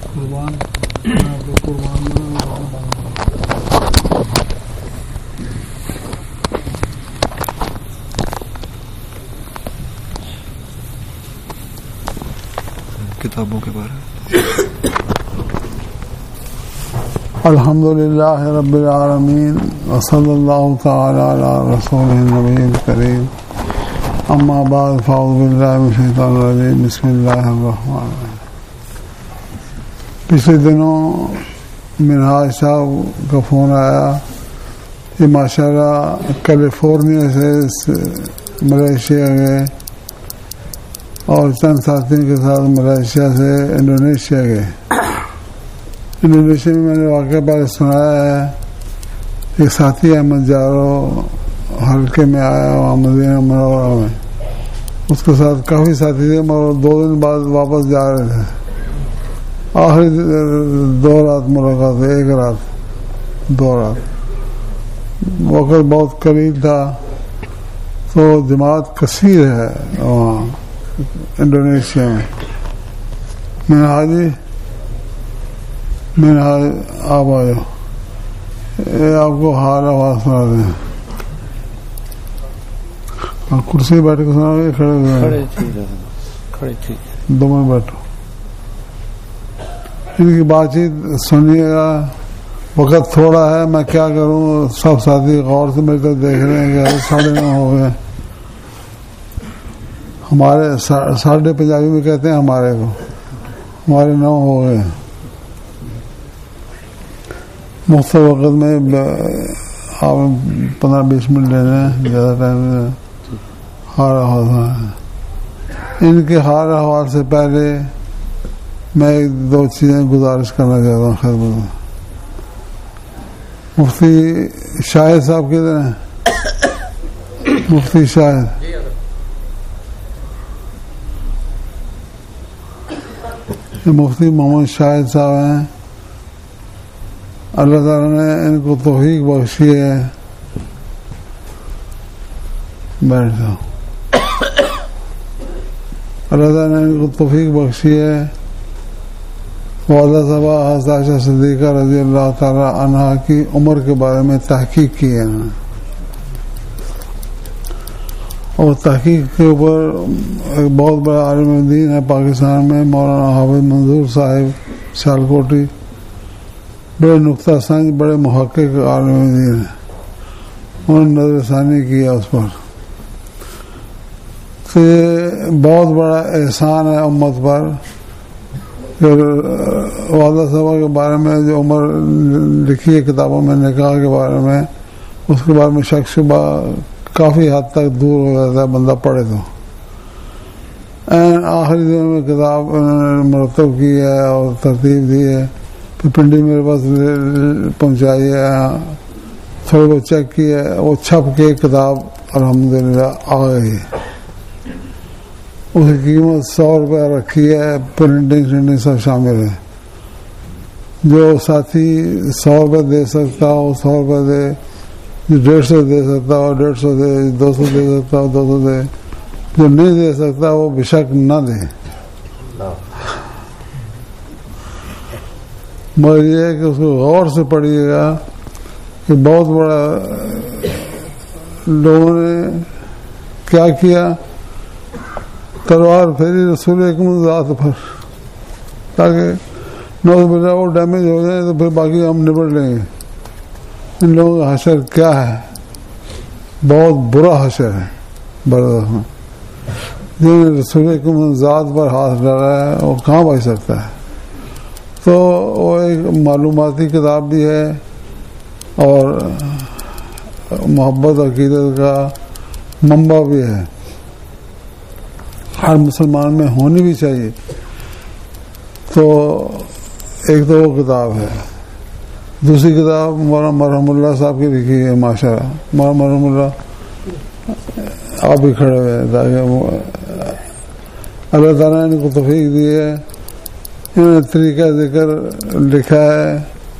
قربان کتابوں کے بارے میں الحمدللہ رب العالمین وصلی اللہ تعالی علی رسول النبی الکریم اما بعد فاعوذ باللہ من الشیطان الرجیم بسم اللہ الرحمن الرحیم. پچھلے دنوں منہاج صاحب کا فون آیا کہ ماشاءاللہ کیلیفورنیا سے ملیشیا گئے اور چند ساتھیوں کے ساتھ ملیشیا سے انڈونیشیا گئے. انڈونیشیا میں میں نے واقعہ پہلے سنایا ہے. ایک ساتھی احمد جارو حلقے میں آیا وہاں مدینہ منورہ میں، اس کے ساتھ کافی ساتھی تھے مگر 2 دن بعد واپس جا رہے تھے. آخری 2 رات ملاقات، 1 رات 2 رات، وقت بہت قریب تھا. تو جماعت کثیر ہے وہاں انڈونیشیا میں. میں حاجی میں آپ آ جاؤ، آپ کو حال آواز سنا دیں. کرسی بیٹھ کے سنا گے؟ کھڑے ٹھیک 2 منٹ بیٹھو، ان کی بات چیت سنیے گا. وقت تھوڑا ہے، میں کیا کروں، سب ساتھی غور سے میرے طرف دیکھ رہے ہیں کہ 9:30 ہو گئے. ہمارے 8:30 پنجابی میں کہتے ہیں ہمارے کو، ہمارے 9 ہو گئے. مختلف وقت میں آپ 15-20 منٹ لے رہے ہیں، زیادہ ٹائم. حال احوال ان کے حال احوال سے پہلے میں 2 چیزیں گزارش کرنا چاہتا ہوں خدمت میں. مفتی شاہد صاحب کدھر ہیں؟ مفتی شاہد مفتی محمد شاہد صاحب ہیں. اللہ تعالیٰ نے ان کو توفیق بخشی ہے. بیٹھ جاؤ. اللہ تعالیٰ نے ان کو توفیق بخشی ہے. والدہ صاحبہ حضرت عائشہ صدیقہ رضی اللہ تعالیٰ عنہا کی عمر کے بارے میں تحقیق کی ہے، اور تحقیق کے اوپر ایک بہت بڑا عالم دین ہے پاکستان میں، مولانا حافظ منظور صاحب سیالکوٹی، بڑے نقطہ سنج، بڑے محقق عالم دین ہیں. انہوں نے نظر ثانی کیا اس پر. تو یہ بہت بڑا احسان ہے امت پر. والدہ صاحبہ کے بارے میں جو عمر لکھی ہے کتابوں میں، نکاح کے بارے میں، اس کے بارے میں شک شبہ کافی حد تک دور ہو جاتا ہے بندہ پڑھے تو. آخری دنوں میں کتاب انہوں نے مرتب کی ہے اور ترتیب دی ہے. پھر پنڈی میرے پاس پہنچائی ہے، تھوڑے بہت چیک کی ہے، وہ چھپ کے کتاب الحمدللہ آ گئی. اس کی قیمت 100 روپیہ رکھی ہے، پرنٹنگ سب شامل ہے. جو ساتھی 100 روپے دے سکتا ہو 100 روپے دے، جو 150 دے سکتا ہو 150 دے، 200 دے سکتا ہو 200 دے. جو نہیں دے سکتا وہ بے شک نہ دے. مگر یہ ہے کہ اس کو غور سے پڑھیے گا کہ بہت بڑا لوگوں نے کیا کیا، تلوار پھیری رسول اکرم ذات پر، تاکہ نوز باللہ وہ ڈیمیج ہو جائے تو پھر باقی ہم نبٹ لیں گے. ان لوگوں کا حشر کیا ہے، بہت برا حشر ہے. جنہوں نے رسول اکرم ذات پر ہاتھ ڈالا ہے وہ کہاں بچ سکتا ہے. تو وہ ایک معلوماتی کتاب بھی ہے اور محبت عقیدت کا منبع بھی ہے. ہر مسلمان میں ہونی بھی چاہیے. تو ایک تو وہ کتاب ہے. دوسری کتاب مولانا مرحم اللہ صاحب کی لکھی ہے. ماشاء اللہ مولانا مرحم اللہ آپ بھی کھڑے ہوئے ہیں تاکہ اللہ تعالیٰ نے ان کو توفیق دی ہے. انہوں نے طریقہ ذکر لکھا ہے.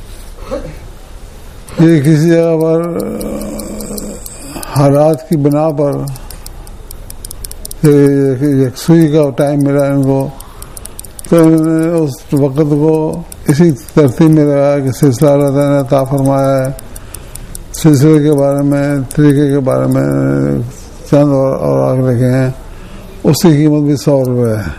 یہ کسی جگہ پر حالات کی بنا پر یکسوئی کا ٹائم ملا ان کو، تو انہوں نے اس وقت کو اسی ترتیب میں لگایا کہ سلسلہ اللہ تعالیٰ نے عطا فرمایا ہے. سلسلے کے بارے میں، طریقے کے بارے میں چند اور آگے لکھے ہیں. اس کی قیمت بھی 100 روپے ہے.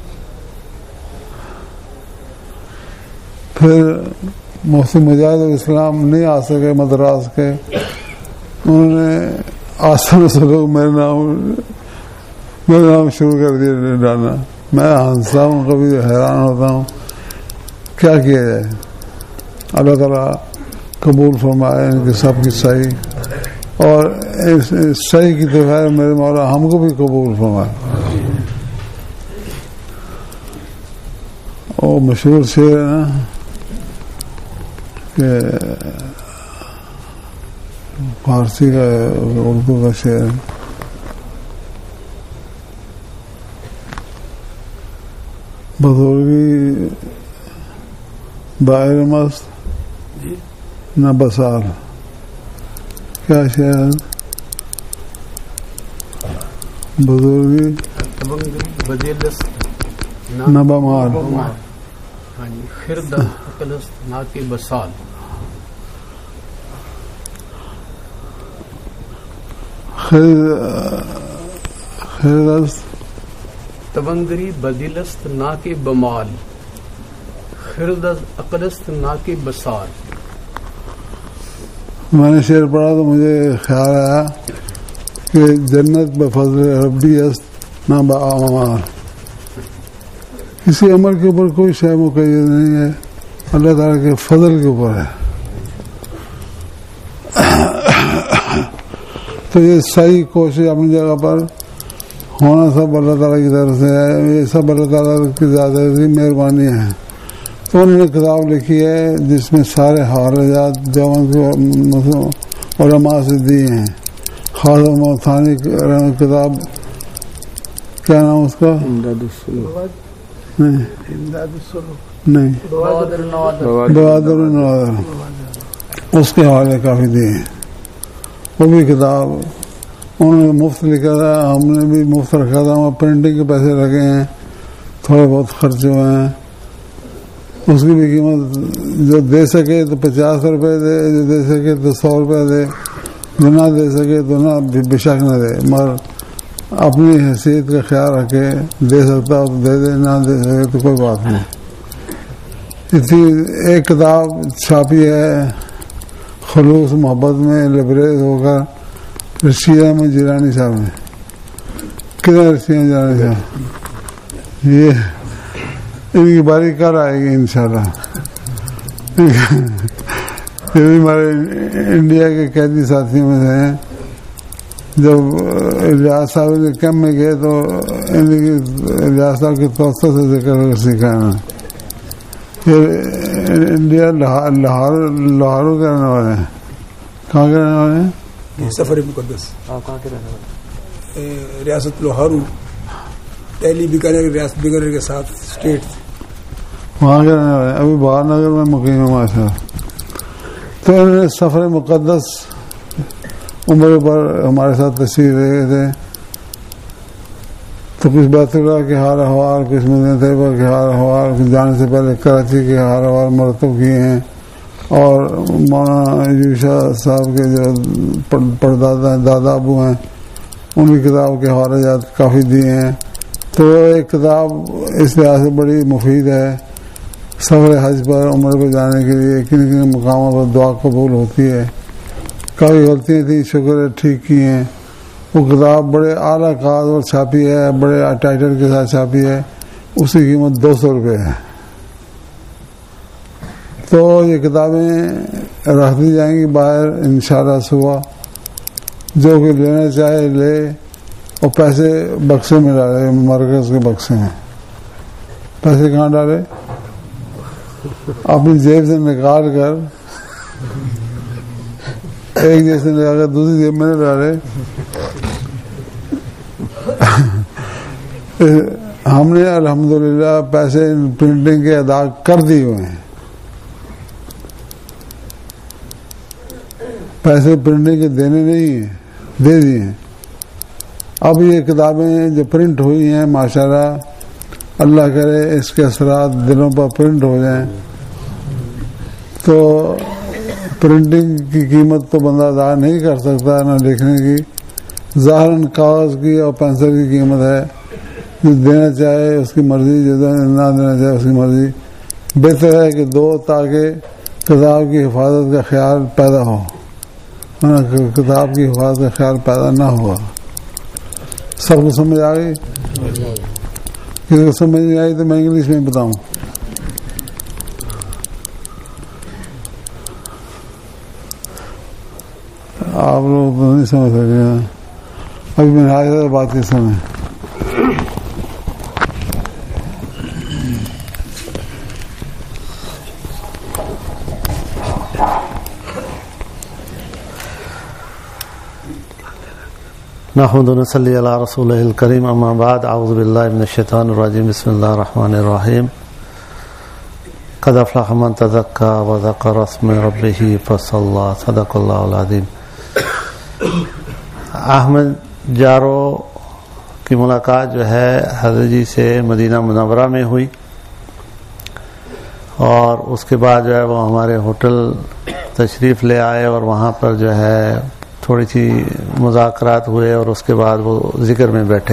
پھر مفتی مجاہد الاسلام نہیں آ سکے مدراس کے، انہوں نے آسان سے لوگ میرا نام شروع کر دیا ڈالنا. میں ہنستا ہوں، کبھی حیران ہوتا ہوں کیا کیا جائے. اللہ تعالیٰ قبول فرمائے ان کے سب کی صحیح، اور صحیح کی تو خیر میرے مولا ہم کو بھی قبول فرمائے. وہ مشہور شعر ہے نا کہ فارسی کا اردو کا شعر، بزرگی باہر مست نہ بسال. کیا شعر؟ بزرگی نہ بمال، خرد اقلست نہ کہ بسال. خردست تونگری بدلست نہ کہ بمال، خرد اقلست نہ کہ بسال. میں نے شعر پڑھا تو مجھے خیال آیا کہ جنت بفضل ربی است نہ باعمال. کسی عمل کے اوپر کوئی شے مقید نہیں ہے، اللہ تعالیٰ کے فضل کے اوپر ہے. تو یہ صحیح کوشش اپنی جگہ پر ہونا سب اللہ تعالیٰ کی طرف سے ہے. یہ سب اللہ تعالیٰ کی زیادہ مہربانی ہے. تو انہوں نے کتاب لکھی ہے جس میں سارے حوالجات جو علماء سے دیے ہیں. خاص ثانی کتاب کیا نام اس کا؟ نہیں بہادر النوادر، اس کے حوالے کافی دیے ہیں. وہ بھی کتاب انہوں نے مفت لکھا تھا، ہم نے بھی مفت رکھا تھا. وہاں پرنٹنگ کے پیسے لگے ہیں، تھوڑے بہت خرچ ہوئے ہیں. اس کی بھی قیمت جو دے سکے تو 50 روپے دے، جو دے سکے تو 100 روپے دے، جو نہ دے سکے تو نہ بے شک نہ دے، مگر اپنی حیثیت کا خیال رکھے. دے سکتا ہو تو دے دے، نہ دے سکے تو کوئی بات نہیں. اسی ایک کتاب چھاپی ہے خلوص محبت میں، لبریز ہو کر رشید احمد جیلانی صاحب نے. کتنا رشید احمد جیلانی صاحب؟ یہ ان کی باری کل آئے گی انشاءاللہ. یہ بھی ہمارے انڈیا کے قیدی ساتھیوں میں سے ہیں. جب ریاض صاحب کے کیمپ میں گئے تو ریاض صاحب کے توسط سے ذکر سیکھا ہے. پھر انڈیا لاہور کے رہنے والے ہیں. کہاں کے رہنے والے ہیں؟ سفر مقدس. کہاں کے رہنے والے؟ ریاست لاہور، دہلی بیکانیر ریاست بیکانیر کے ساتھ اسٹیٹ وہاں کے رہنے والے. ابھی بہار نگر میں مقیم ہے ماشاء اللہ. تو انہوں نے سفر مقدس عمر پر ہمارے ساتھ تشریف رہے تھے. تو کچھ بیت اللہ کے حال احوال، کچھ مدینہ طیبہ کے حال احوال، جانے سے پہلے کراچی کے حال احوال مرتب کیے ہیں. اور مولانا یوشا صاحب کے جو پردادا ہیں، دادا ابو ہیں، ان کی کتاب کے حوالے جات کافی دیے ہیں. تو ایک کتاب اس لحاظ سے بڑی مفید ہے. سفر حج پر، عمر پہ جانے کے لیے کن کن مقاموں پر دعا قبول ہوتی ہے. کافی غلطیاں تھیں، شکر ہے ٹھیک کی ہیں. وہ کتاب بڑے اعلیٰ کاغذ اور چھاپی ہے، بڑے ٹائٹل کے ساتھ چھاپی ہے. اس کی قیمت 200 روپے ہے. تو یہ کتابیں رکھ دی جائیں گی باہر انشاءاللہ صبح. جو کہ لینا چاہے لے، اور پیسے بکسے میں ڈالے، مرکز کے بکسے میں. پیسے کہاں ڈالے؟ اپنی جیب سے نکال کر ایک جیب سے نکال کر دوسری جیب میں ڈالے. ہم نے الحمدللہ پیسے پرنٹنگ کے ادا کر دیے ہوئے ہیں. پیسے پرنٹنگ کے دینے نہیں ہیں، دے دیے ہیں. اب یہ کتابیں جو پرنٹ ہوئی ہیں ماشاءاللہ اللہ کرے اس کے اثرات دلوں پر پرنٹ ہو جائیں تو پرنٹنگ کی قیمت تو بندہ ادا نہیں کر سکتا نہ لکھنے کی. ظاہراً کاغذ کی اور پینسل کی قیمت ہے, جو دینا چاہے اس کی مرضی, جو نہ دینا چاہے اس کی مرضی. بہتر ہے کہ دو تاکہ کتاب کی حفاظت کا خیال پیدا ہو, کتاب کی حفاظت کا خیال پیدا نہ ہوا. سب کو سمجھ آ گئی؟ کسی کو سمجھ نہیں آئی تو میں انگلش میں بتاؤں. آپ لوگ تو نہیں سمجھ سکے, ابھی میں نے آج بات کی سمجھ. نحمد و نصلی علی رسولہ الکریم, اما بعد, اعوذ باللہ من الشیطان الرجیم, بسم اللہ الرحمن الرحیم. قد افلح من تزکا وذکر اسم ربہ فصلی, صدق اللہ العظیم. احمد جارو کی ملاقات جو ہے حضرت جی سے مدینہ منورہ میں ہوئی, اور اس کے بعد جو ہے وہ ہمارے ہوٹل تشریف لے آئے, اور وہاں پر جو ہے تھوڑی سی مذاکرات ہوئے, اور اس کے بعد وہ ذکر میں بیٹھے.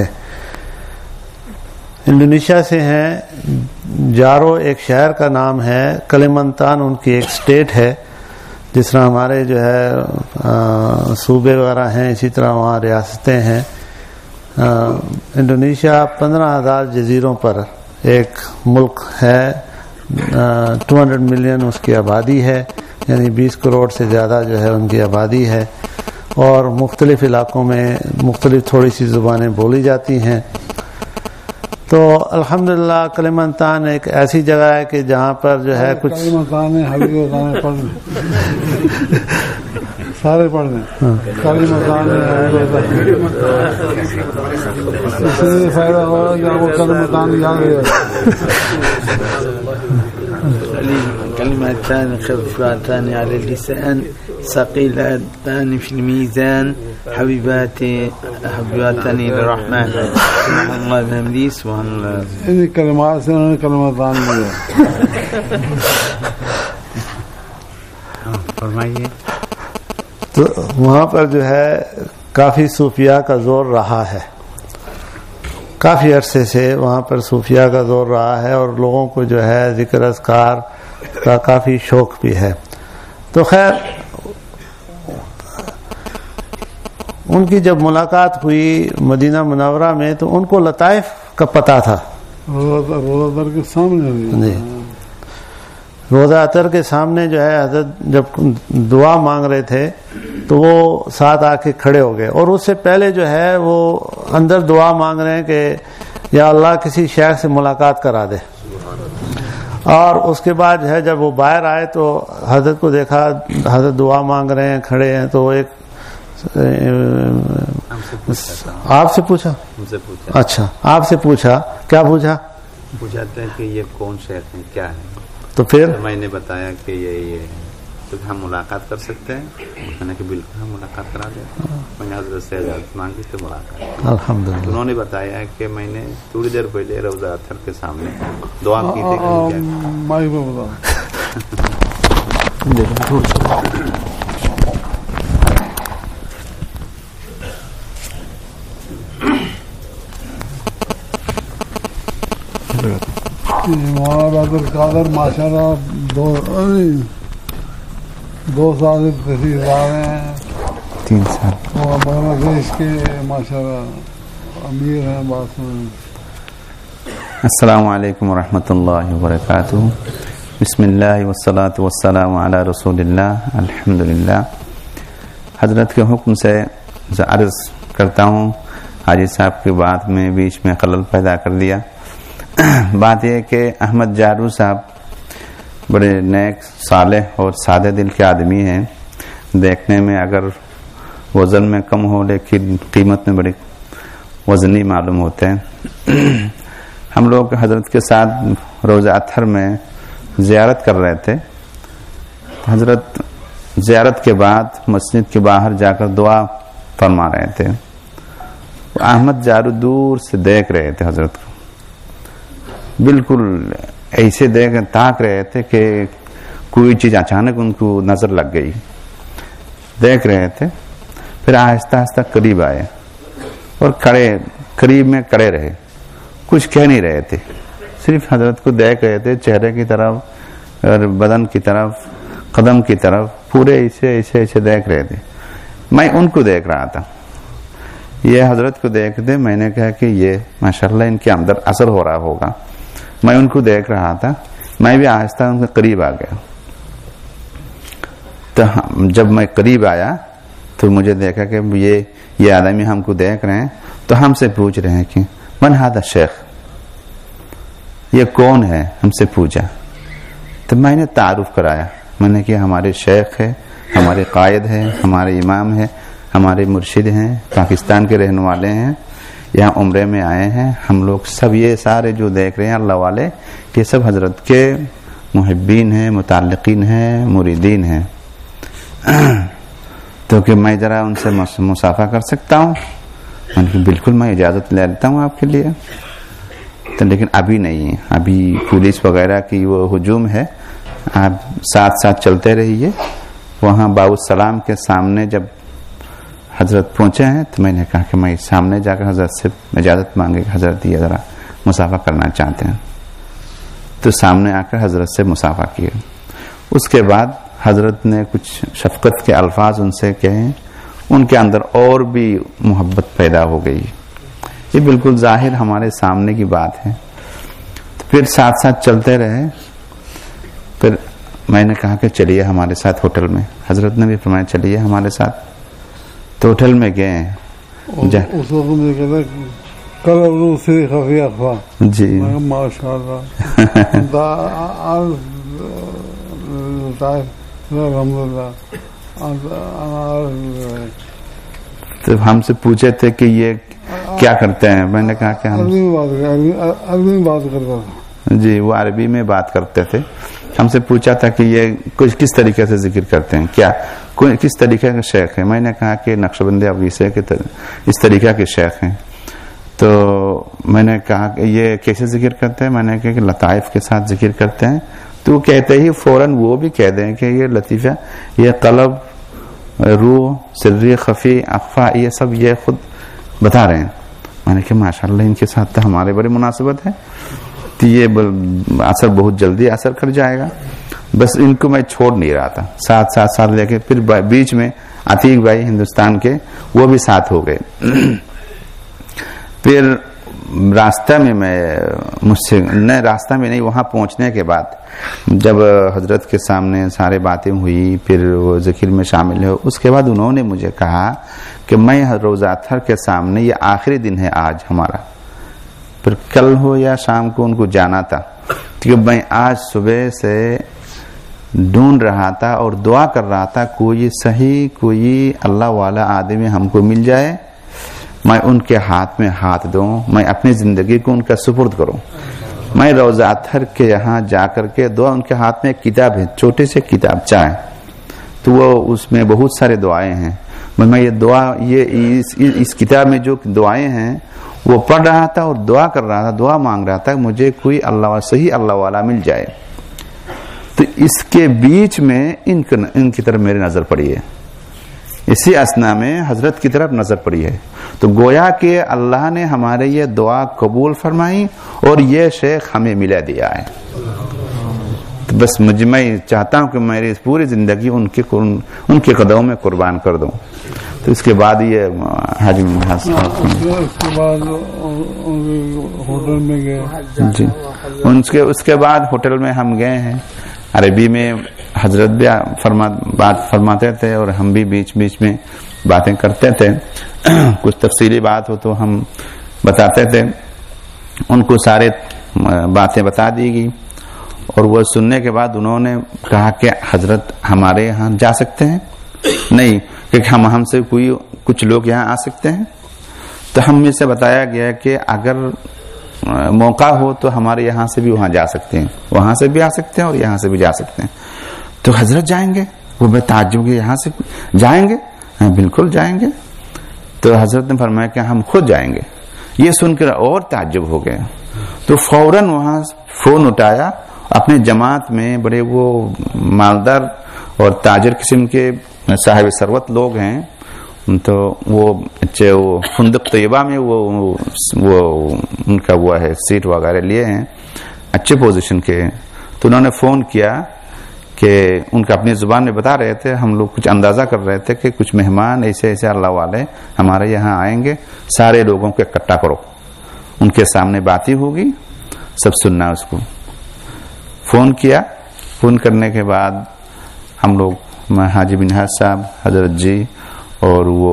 انڈونیشیا سے ہیں. جارو ایک شہر کا نام ہے, کلیمنتان ان کی ایک سٹیٹ ہے. جس طرح ہمارے جو ہے صوبے وغیرہ ہیں, اسی طرح وہاں ریاستیں ہیں. انڈونیشیا 15,000 جزیروں پر ایک ملک ہے. 200 ملین اس کی آبادی ہے, یعنی 20 کروڑ سے زیادہ جو ہے ان کی آبادی ہے, اور مختلف علاقوں میں مختلف تھوڑی سی زبانیں بولی جاتی ہیں. تو الحمدللہ کلیمنتان ایک ایسی جگہ ہے کہ جہاں پر جو ہے کچھ سارے پڑھ لیں. کلیمنتان اس سے فائدہ ہوگا کہ آپ کو کلیمنتان یاد رہے گا. كلمتان خفيفتان على اللسان ثقيلتان في الميزان حبيبتان للرحمن سبحان الله بحمده سبحان الله. ان کلمات سے انہوں نے کلمتان لیا. فرمائیے. تو وہاں پر جو ہے کافی صوفیاء کا زور رہا ہے, کافی عرصے سے وہاں پر صوفیاء کا زور رہا ہے, اور لوگوں کو جو ہے ذکر اذکار کا کافی شوق بھی ہے. تو خیر ان کی جب ملاقات ہوئی مدینہ منورہ میں تو ان کو لطائف کا پتہ تھا. روزہ در کے سامنے جی, روزہ اطہر کے سامنے جو ہے حضرت جب دعا مانگ رہے تھے تو وہ ساتھ آ کے کھڑے ہو گئے, اور اس سے پہلے جو ہے وہ اندر دعا مانگ رہے ہیں کہ یا اللہ کسی شیخ سے ملاقات کرا دے. اور اس کے بعد جو ہے جب وہ باہر آئے تو حضرت کو دیکھا, حضرت دعا مانگ رہے ہیں, کھڑے ہیں, تو ایک آپ سے پوچھا, اچھا آپ سے پوچھا, کیا پوچھا؟ پوچھاتے ہیں کہ یہ کون شیخ ہیں, کیا ہے؟ تو پھر میں نے بتایا کہ یہ تو ہم ملاقات کر سکتے ہیں. میں نے کہ بالکل ہم ملاقات کرا دیں. میں نے حضرت سے اجازت مانگی تو ملاقات. الحمدللہ. انہوں نے بتایا کہ میں نے تھوڑی دیر پہلے روزہ اطہر کے سامنے دعا کی تھی. مولانا عبد القادر ماشاء اللہ 2 سال سے تشریف لا رہے ہیں, 3 سال, اور بنگلہ دیش کے ماشاء اللہ امیر ہیں. بات السلام علیکم ورحمۃ اللہ وبرکاتہ. بسم اللہ والصلاة والسلام علی رسول اللہ. الحمدللہ. حضرت کے حکم سے عرض کرتا ہوں, حاجی صاحب کی بات میں بیچ میں خلل پیدا کر دیا. بات یہ کہ احمد جارو صاحب بڑے نیک, صالح اور سادہ دل کے آدمی ہیں. دیکھنے میں اگر وزن میں کم ہو لیکن قیمت میں بڑے وزنی معلوم ہوتے ہیں. ہم لوگ حضرت کے ساتھ روزہ اطہر میں زیارت کر رہے تھے. حضرت زیارت کے بعد مسجد کے باہر جا کر دعا فرما رہے تھے. احمد جارو دور سے دیکھ رہے تھے حضرت کو. بالکل ایسے تاک رہے تھے کہ کوئی چیز اچانک ان کو نظر لگ گئی. دیکھ رہے تھے, پھر آہستہ آہستہ قریب آئے اور قریب میں کڑے رہے, کچھ کہہ نہیں رہے تھے, صرف حضرت کو دیکھ رہے تھے, چہرے کی طرف اور بدن کی طرف, قدم کی طرف, پورے ایسے دیکھ رہے تھے. میں ان کو دیکھ رہا تھا, یہ حضرت کو دیکھتے میں نے کہا کہ یہ ماشاءاللہ ان کے اندر اثر ہو رہا ہوگا. میں ان کو دیکھ رہا تھا, میں بھی آہستہ ان کے قریب آ گیا. تو جب میں قریب آیا تو مجھے دیکھا کہ یہ آدمی ہم کو دیکھ رہے ہیں, تو ہم سے پوچھ رہے ہیں کہ من ھذا الشیخ, یہ کون ہے, ہم سے پوچھا. تو میں نے تعارف کرایا, میں نے کہ ہمارے شیخ ہے, ہمارے قائد ہے, ہمارے امام ہے, ہمارے مرشد ہیں, پاکستان کے رہنے والے ہیں, یہاں عمرے میں آئے ہیں. ہم لوگ سب یہ سارے جو دیکھ رہے ہیں اللہ والے, یہ سب حضرت کے محبین ہیں, متعلقین ہیں, مریدین ہیں. تو کہ میں ذرا ان سے مصافحہ کر سکتا ہوں؟ میں نے کہا بالکل, میں اجازت لے لیتا ہوں آپ کے لیے. تو لیکن ابھی نہیں ہے, ابھی پولیس وغیرہ کی وہ ہجوم ہے, آپ ساتھ چلتے رہیے. وہاں باب السلام کے سامنے جب حضرت پہنچے ہیں تو میں نے کہا کہ میں سامنے جا کر حضرت سے اجازت مانگے کہ حضرت یہ ذرا مصافحہ کرنا چاہتے ہیں. تو سامنے آ کر حضرت سے مصافحہ کیے. اس کے بعد حضرت نے کچھ شفقت کے الفاظ ان سے کہے, ان کے اندر اور بھی محبت پیدا ہو گئی. یہ بالکل ظاہر ہمارے سامنے کی بات ہے. پھر ساتھ چلتے رہے. پھر میں نے کہا کہ چلیے ہمارے ساتھ ہوٹل میں. حضرت نے بھی فرمایا چلیے ہمارے ساتھ. تو ہوٹل میں گئے. اس وقت مجھے کہتا کل سے خفی افواہ, جی ماشاء اللہ تو ہم سے پوچھے تھے کہ یہ کیا کرتے ہیں. میں نے کہا کہ ہم عربی میں بات کرتا تھا. جی, وہ عربی میں بات کرتے تھے. ہم سے پوچھا تھا کہ یہ کچھ کس طریقے سے ذکر کرتے ہیں, کیا کس طریقے کا شیخ ہے. میں نے کہا کہ نقشبند ابویسے کے اس طریقہ کے شیخ ہیں. تو میں نے کہا کہ یہ کیسے ذکر کرتے ہیں. میں نے کہا کہ لطائف کے ساتھ ذکر کرتے ہیں. تو کہتے ہی فوراً وہ بھی کہہ دیں کہ یہ لطیفہ, یہ قلب, روح, سری, خفی, اخفا, یہ سب یہ خود بتا رہے ہیں. میں نے کہا ماشاءاللہ ان کے ساتھ تو ہمارے بڑی مناسبت ہے, تو یہ اثر بہت جلدی اثر کر جائے گا. بس ان کو میں چھوڑ نہیں رہا تھا, ساتھ لے کے. پھر بیچ میں عتیق بھائی ہندوستان کے, وہ بھی ساتھ ہو گئے. پھر راستہ میں مجھ سے راستہ میں نہیں, وہاں پہنچنے کے بعد جب حضرت کے سامنے سارے باتیں ہوئی, پھر وہ ذکر میں شامل ہے, اس کے بعد انہوں نے مجھے کہا کہ میں روزہ اطہر کے سامنے, یہ آخری دن ہے آج ہمارا, پھر کل ہو یا شام کو ان کو جانا تھا, کیونکہ میں آج صبح سے ڈھونڈ رہا تھا اور دعا کر رہا تھا کوئی صحیح, کوئی اللہ والا آدمی ہم کو مل جائے, میں ان کے ہاتھ میں ہاتھ دوں, میں اپنی زندگی کو ان کا سپرد کروں. میں روزہ اطہر کے یہاں جا کر کے دعا, ان کے ہاتھ میں ایک کتاب ہے, چھوٹے سے کتاب چاہے, تو وہ اس میں بہت سارے دعائیں ہیں. میں یہ دعا, یہ اس کتاب میں جو دعائیں ہیں وہ پڑھ رہا تھا اور دعا کر رہا تھا, دعا مانگ رہا تھا مجھے کوئی اللہ صحیح اللہ والا مل جائے. تو اس کے بیچ میں ان کی طرف میری نظر پڑی ہے, اسی اسنا میں حضرت کی طرف نظر پڑی ہے. تو گویا کہ اللہ نے ہمارے یہ دعا قبول فرمائی اور یہ شیخ ہمیں ملا دیا ہے. تو بس میں چاہتا ہوں کہ میری پوری زندگی ان کے قدموں میں قربان کر دوں. تو اس کے بعد یہ حاجی اس کے بعد ہوٹل میں گئے. جی, اس کے بعد ہوٹل میں ہم گئے ہیں. عربی میں حضرت بھی بات فرماتے تھے اور ہم بھی بیچ میں باتیں کرتے تھے. کچھ تفصیلی بات ہو تو ہم بتاتے تھے. ان کو سارے باتیں بتا دی گئی اور وہ سننے کے بعد انہوں نے کہا کہ حضرت ہمارے یہاں جا سکتے ہیں؟ نہیں, کیونکہ ہم سے کچھ لوگ یہاں آ سکتے ہیں. تو ہم میں سے بتایا گیا کہ اگر موقع ہو تو ہمارے یہاں سے بھی وہاں جا سکتے ہیں, وہاں سے بھی آ سکتے ہیں اور یہاں سے بھی جا سکتے ہیں. تو حضرت جائیں گے؟ وہ بے تعجب کہ یہاں سے جائیں گے؟ ہاں بالکل جائیں گے. تو حضرت نے فرمایا کہ ہم خود جائیں گے. یہ سن کر اور تعجب ہو گئے. تو فوراً وہاں فون اٹھایا. اپنے جماعت میں بڑے وہ مالدار اور تاجر قسم کے صاحب ثروت لوگ ہیں, تو وہ فندق طیبہ میں وہ ان کا وہ ہے سیٹ وغیرہ لیے ہیں, اچھے پوزیشن کے. تو انہوں نے فون کیا کہ ان کا اپنی زبان میں بتا رہے تھے, ہم لوگ کچھ اندازہ کر رہے تھے کہ کچھ مہمان ایسے ایسے اللہ والے ہمارے یہاں آئیں گے, سارے لوگوں کو اکٹھا کرو, ان کے سامنے بات ہی ہوگی, سب سننا اس کو. فون کیا. فون کرنے کے بعد ہم لوگ حاجی بن حاج صاحب, حضرت جی, اور وہ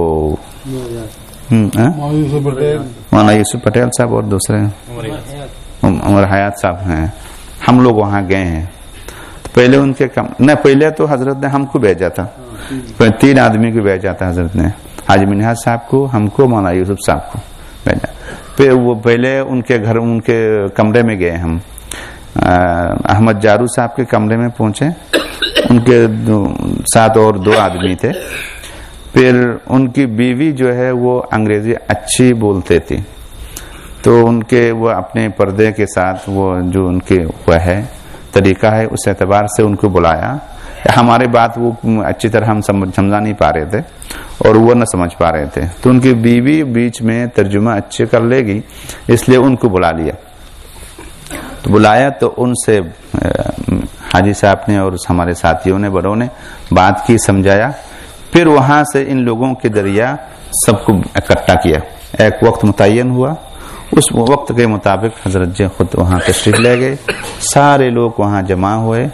مولانا یوسف پٹیل صاحب اور دوسرے عمر حیات صاحب ہیں, ہم لوگ وہاں گئے ہیں. پہلے ان کے پہلے تو حضرت نے ہم کو بھیجا تھا, 3 آدمی کو بھیجا تھا حضرت نے, حاجی بن حاج صاحب کو, ہم کو, مولانا یوسف صاحب کو بھیجا. پھر وہ پہلے ان کے گھر, ان کے کمرے میں گئے ہم, احمد جارو صاحب کے کمرے میں پہنچے, ان کے ساتھ اور 2 آدمی تھے. پھر ان کی بیوی جو ہے وہ انگریزی اچھی بولتے تھی, تو ان کے وہ اپنے پردے کے ساتھ وہ جو ان کے وہ ہے طریقہ ہے, اس اعتبار سے ان کو بلایا. ہمارے بات وہ اچھی طرح ہم سمجھا نہیں پا رہے تھے اور وہ نہ سمجھ پا رہے تھے, تو ان کی بیوی بیچ میں ترجمہ اچھے کر لے گی, اس لیے ان کو بلا لیا. تو بلایا تو ان سے حاجی صاحب نے اور ہمارے ساتھیوں نے, بڑوں نے بات کی, سمجھایا. پھر وہاں سے ان لوگوں کے ذریعہ سب کو اکٹھا کیا. ایک وقت متعین ہوا, اس وقت کے مطابق حضرت جی خود وہاں تشریف لے گئے, سارے لوگ وہاں جمع ہوئے.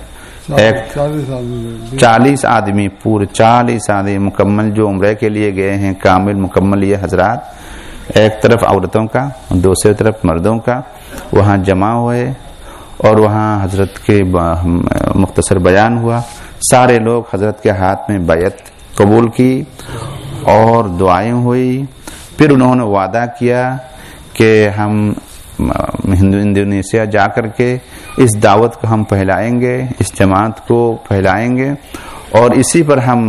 40 آدمی, پورے 40 آدمی مکمل جو عمرے کے لیے گئے ہیں, کامل مکمل یہ حضرات, ایک طرف عورتوں کا, دوسری طرف مردوں کا, وہاں جمع ہوئے. اور وہاں حضرت کے مختصر بیان ہوا. سارے لوگ حضرت کے ہاتھ میں بیعت قبول کی اور دعائیں ہوئی. پھر انہوں نے وعدہ کیا کہ ہم انڈونیشیا جا کر کے اس دعوت کو ہم پھیلائیں گے, اس جماعت کو پھیلائیں گے, اور اسی پر ہم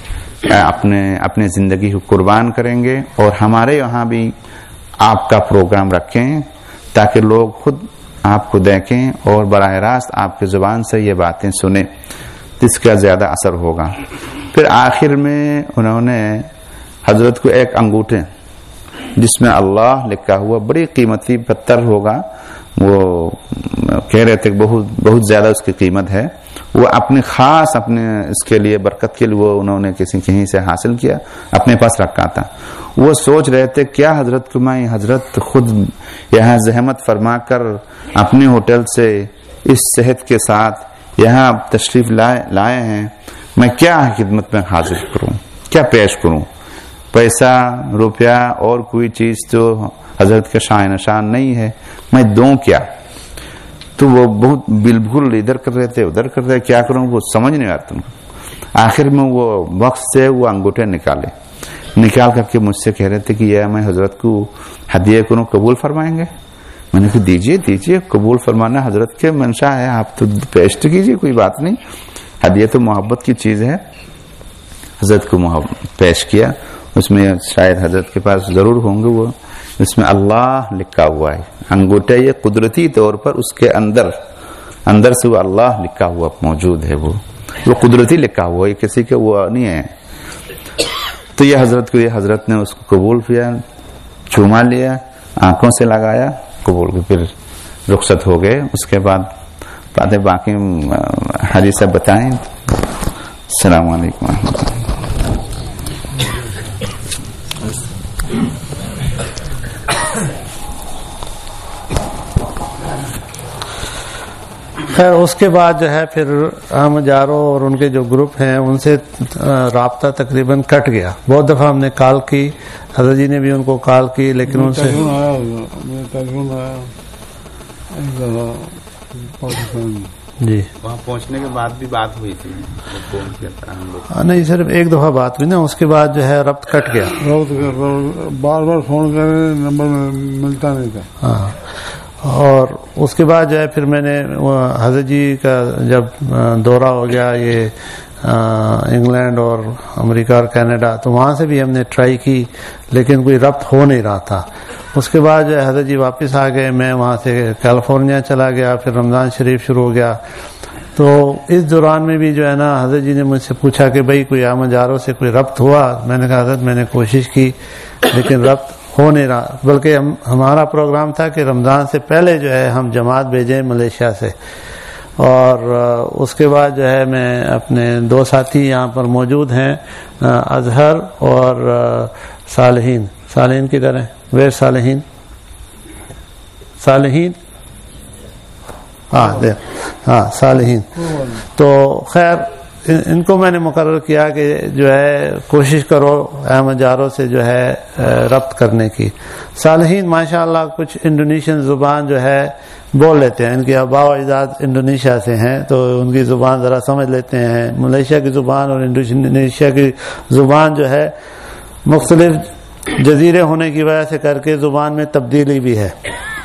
اپنے زندگی کو قربان کریں گے. اور ہمارے یہاں بھی آپ کا پروگرام رکھیں تاکہ لوگ خود آپ کو دیکھیں اور براہ راست آپ کی زبان سے یہ باتیں سنیں, اس کا زیادہ اثر ہوگا. پھر آخر میں انہوں نے حضرت کو ایک انگوٹھے جس میں اللہ لکھا ہوا, بڑی قیمتی پتھر ہوگا, وہ کہہ رہے تھے بہت زیادہ اس کی قیمت ہے, وہ اپنے خاص اپنے اس کے لیے برکت کے لیے وہ انہوں نے کہیں سے حاصل کیا, اپنے پاس رکھا تھا. وہ سوچ رہے تھے کیا حضرت کو میں, حضرت خود یہاں زحمت فرما کر اپنے ہوٹل سے اس صحت کے ساتھ یہاں تشریف لائے ہیں, میں کیا خدمت میں حاضر کروں, کیا پیش کروں, پیسہ روپیہ اور کوئی چیز تو حضرت کے شان نشان نہیں ہے, میں دوں کیا. تو وہ بہت بالکل ادھر کر رہے تھے ادھر کر رہے, کیا کروں وہ سمجھ نہیں آتا. آخر میں وہ وقت سے وہ انگوٹھے نکال کر کے مجھ سے کہہ رہے تھے کہ یہ میں حضرت کو ہدیہ کروں, قبول فرمائیں گے؟ میں نے کہا دیجیے, قبول فرمانا حضرت کے منشا ہے, آپ تو پیش کیجیے, کوئی بات نہیں, ہدیہ تو محبت کی چیز ہے. حضرت کو پیش کیا, اس میں شاید حضرت کے پاس ضرور ہوں گے وہ, اس میں اللہ لکھا ہوا ہے. انگوٹھا یہ قدرتی طور پر اس کے اندر سے وہ اللہ لکھا ہوا موجود ہے, وہ قدرتی لکھا ہوا ہے, کسی کے وہ نہیں ہے. تو یہ حضرت نے اس کو قبول کیا, چوما لیا, آنکھوں سے لگایا, قبول کو, پھر رخصت ہو گئے. اس کے بعد باتیں باقی حاجی صاحب بتائیں. السلام علیکم ورحمۃ اللہ. خیر اس کے بعد جو ہے پھر احمد جارو اور ان کے جو گروپ ہیں ان سے رابطہ تقریباً کٹ گیا. بہت دفعہ ہم نے کال کی, حضرت جی نے بھی ان کو کال کی, لیکن ان سے جی وہاں پہنچنے کے بعد بھی بات ہوئی تھی, نہیں صرف ایک دفعہ بات ہوئی نا, اس کے بعد جو ہے ربط کٹ گیا. بار فون کرے نمبر ملتا نہیں تھا. ہاں, اور اس کے بعد جو ہے پھر میں نے حضرت جی کا جب دورہ ہو گیا یہ انگلینڈ اور امریکہ اور کینیڈا, تو وہاں سے بھی ہم نے ٹرائی کی لیکن کوئی ربط ہو نہیں رہا تھا. اس کے بعد جو ہے حضرت جی واپس آ گئے. میں وہاں سے کیلیفورنیا چلا گیا. پھر رمضان شریف شروع ہو گیا. تو اس دوران میں بھی جو ہے نا حضرت جی نے مجھ سے پوچھا کہ بھائی کوئی احمد جاروں سے کوئی ربط ہوا. میں نے کہا حضرت میں نے کوشش کی لیکن ربط ہو نہیں رہا. بلکہ ہمارا پروگرام تھا کہ رمضان سے پہلے جو ہے ہم جماعت بھیجیں ملیشیا سے. اور اس کے بعد جو ہے میں اپنے 2 ساتھی یہاں پر موجود ہیں, اظہر اور صالحین. صالحین کدھر ہیں؟ ویر صالحین ہاں صالحین. تو خیر ان کو میں نے مقرر کیا کہ جو ہے کوشش کرو احمد جاروں سے جو ہے ربط کرنے کی. صالحین ماشاءاللہ کچھ انڈونیشین زبان جو ہے بول لیتے ہیں. ان کے آباء و اجداد انڈونیشیا سے ہیں تو ان کی زبان ذرا سمجھ لیتے ہیں. ملیشیا کی زبان اور انڈونیشیا کی زبان جو ہے مختلف جزیرے ہونے کی وجہ سے کر کے زبان میں تبدیلی بھی ہے.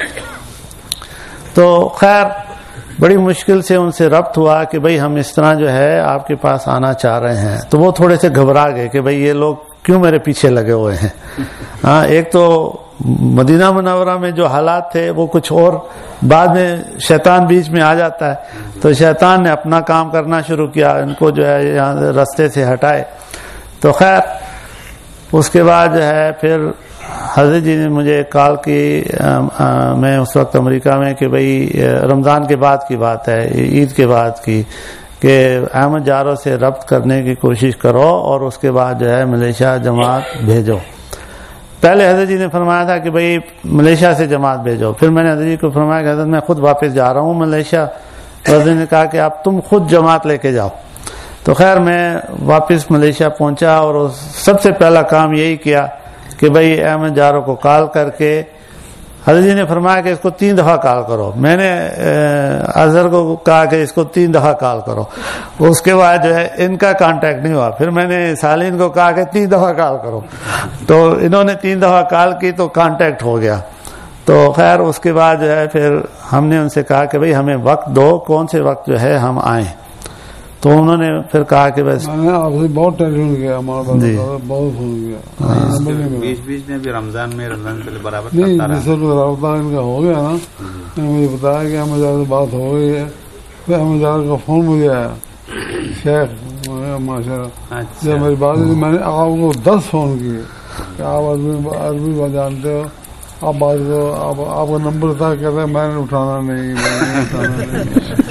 تو خیر بڑی مشکل سے ان سے ربط ہوا کہ بھئی ہم اس طرح جو ہے آپ کے پاس آنا چاہ رہے ہیں. تو وہ تھوڑے سے گھبرا گئے کہ بھئی یہ لوگ کیوں میرے پیچھے لگے ہوئے ہیں. ہاں ایک تو مدینہ منورہ میں جو حالات تھے وہ کچھ اور, بعد میں شیطان بیچ میں آ جاتا ہے تو شیطان نے اپنا کام کرنا شروع کیا, ان کو جو ہے یہاں رستے سے ہٹائے. تو خیر اس کے بعد جو ہے پھر حضرت جی نے مجھے کال کی, میں اس وقت امریکہ میں, کہ بھئی رمضان کے بعد کی بات ہے, عید کے بعد کی, کہ احمد جاروں سے ربط کرنے کی کوشش کرو اور اس کے بعد جو ہے ملیشیا جماعت بھیجو. پہلے حضرت جی نے فرمایا تھا کہ بھئی ملیشیا سے جماعت بھیجو. پھر میں نے حضرت جی کو فرمایا کہ حضرت میں خود واپس جا رہا ہوں ملیشیا. حضرت نے کہا کہ آپ تم خود جماعت لے کے جاؤ. تو خیر میں واپس ملیشیا پہنچا اور سب سے پہلا کام یہی کیا کہ بھئی احمد جاروں کو کال کر کے, حضرت جی نے فرمایا کہ اس کو 3 دفعہ کال کرو. میں نے اظہر کو کہا کہ اس کو 3 دفعہ کال کرو. اس کے بعد جو ہے ان کا کانٹیکٹ نہیں ہوا. پھر میں نے سالین کو کہا کہ 3 دفعہ کال کرو. تو انہوں نے 3 دفعہ کال کی تو کانٹیکٹ ہو گیا. تو خیر اس کے بعد جو ہے پھر ہم نے ان سے کہا کہ بھئی ہمیں وقت دو, کون سے وقت جو ہے ہم آئیں. تو انہوں نے پھر کہا کہ بس میں نے آپ سے بہت ٹینشن کیا, ہمارا بہت ہو گیا. بیچ میں بھی رمضان سے برابر نہیں, جیسے رابطہ ان کا ہو گیا نا, مجھے بتایا کہ احمد جار سے بات ہو گئی ہے. پھر احمد جار کا فون مجھے آیا, شیخ ماشاء اللہ جب میری بات ہوئی میں نے آپ کو 10 فون کیے کہ آپ عربی بات جانتے ہو, آپ بات کو آپ کا نمبر تھا, کہتے ہیں میں نے اٹھانا نہیں.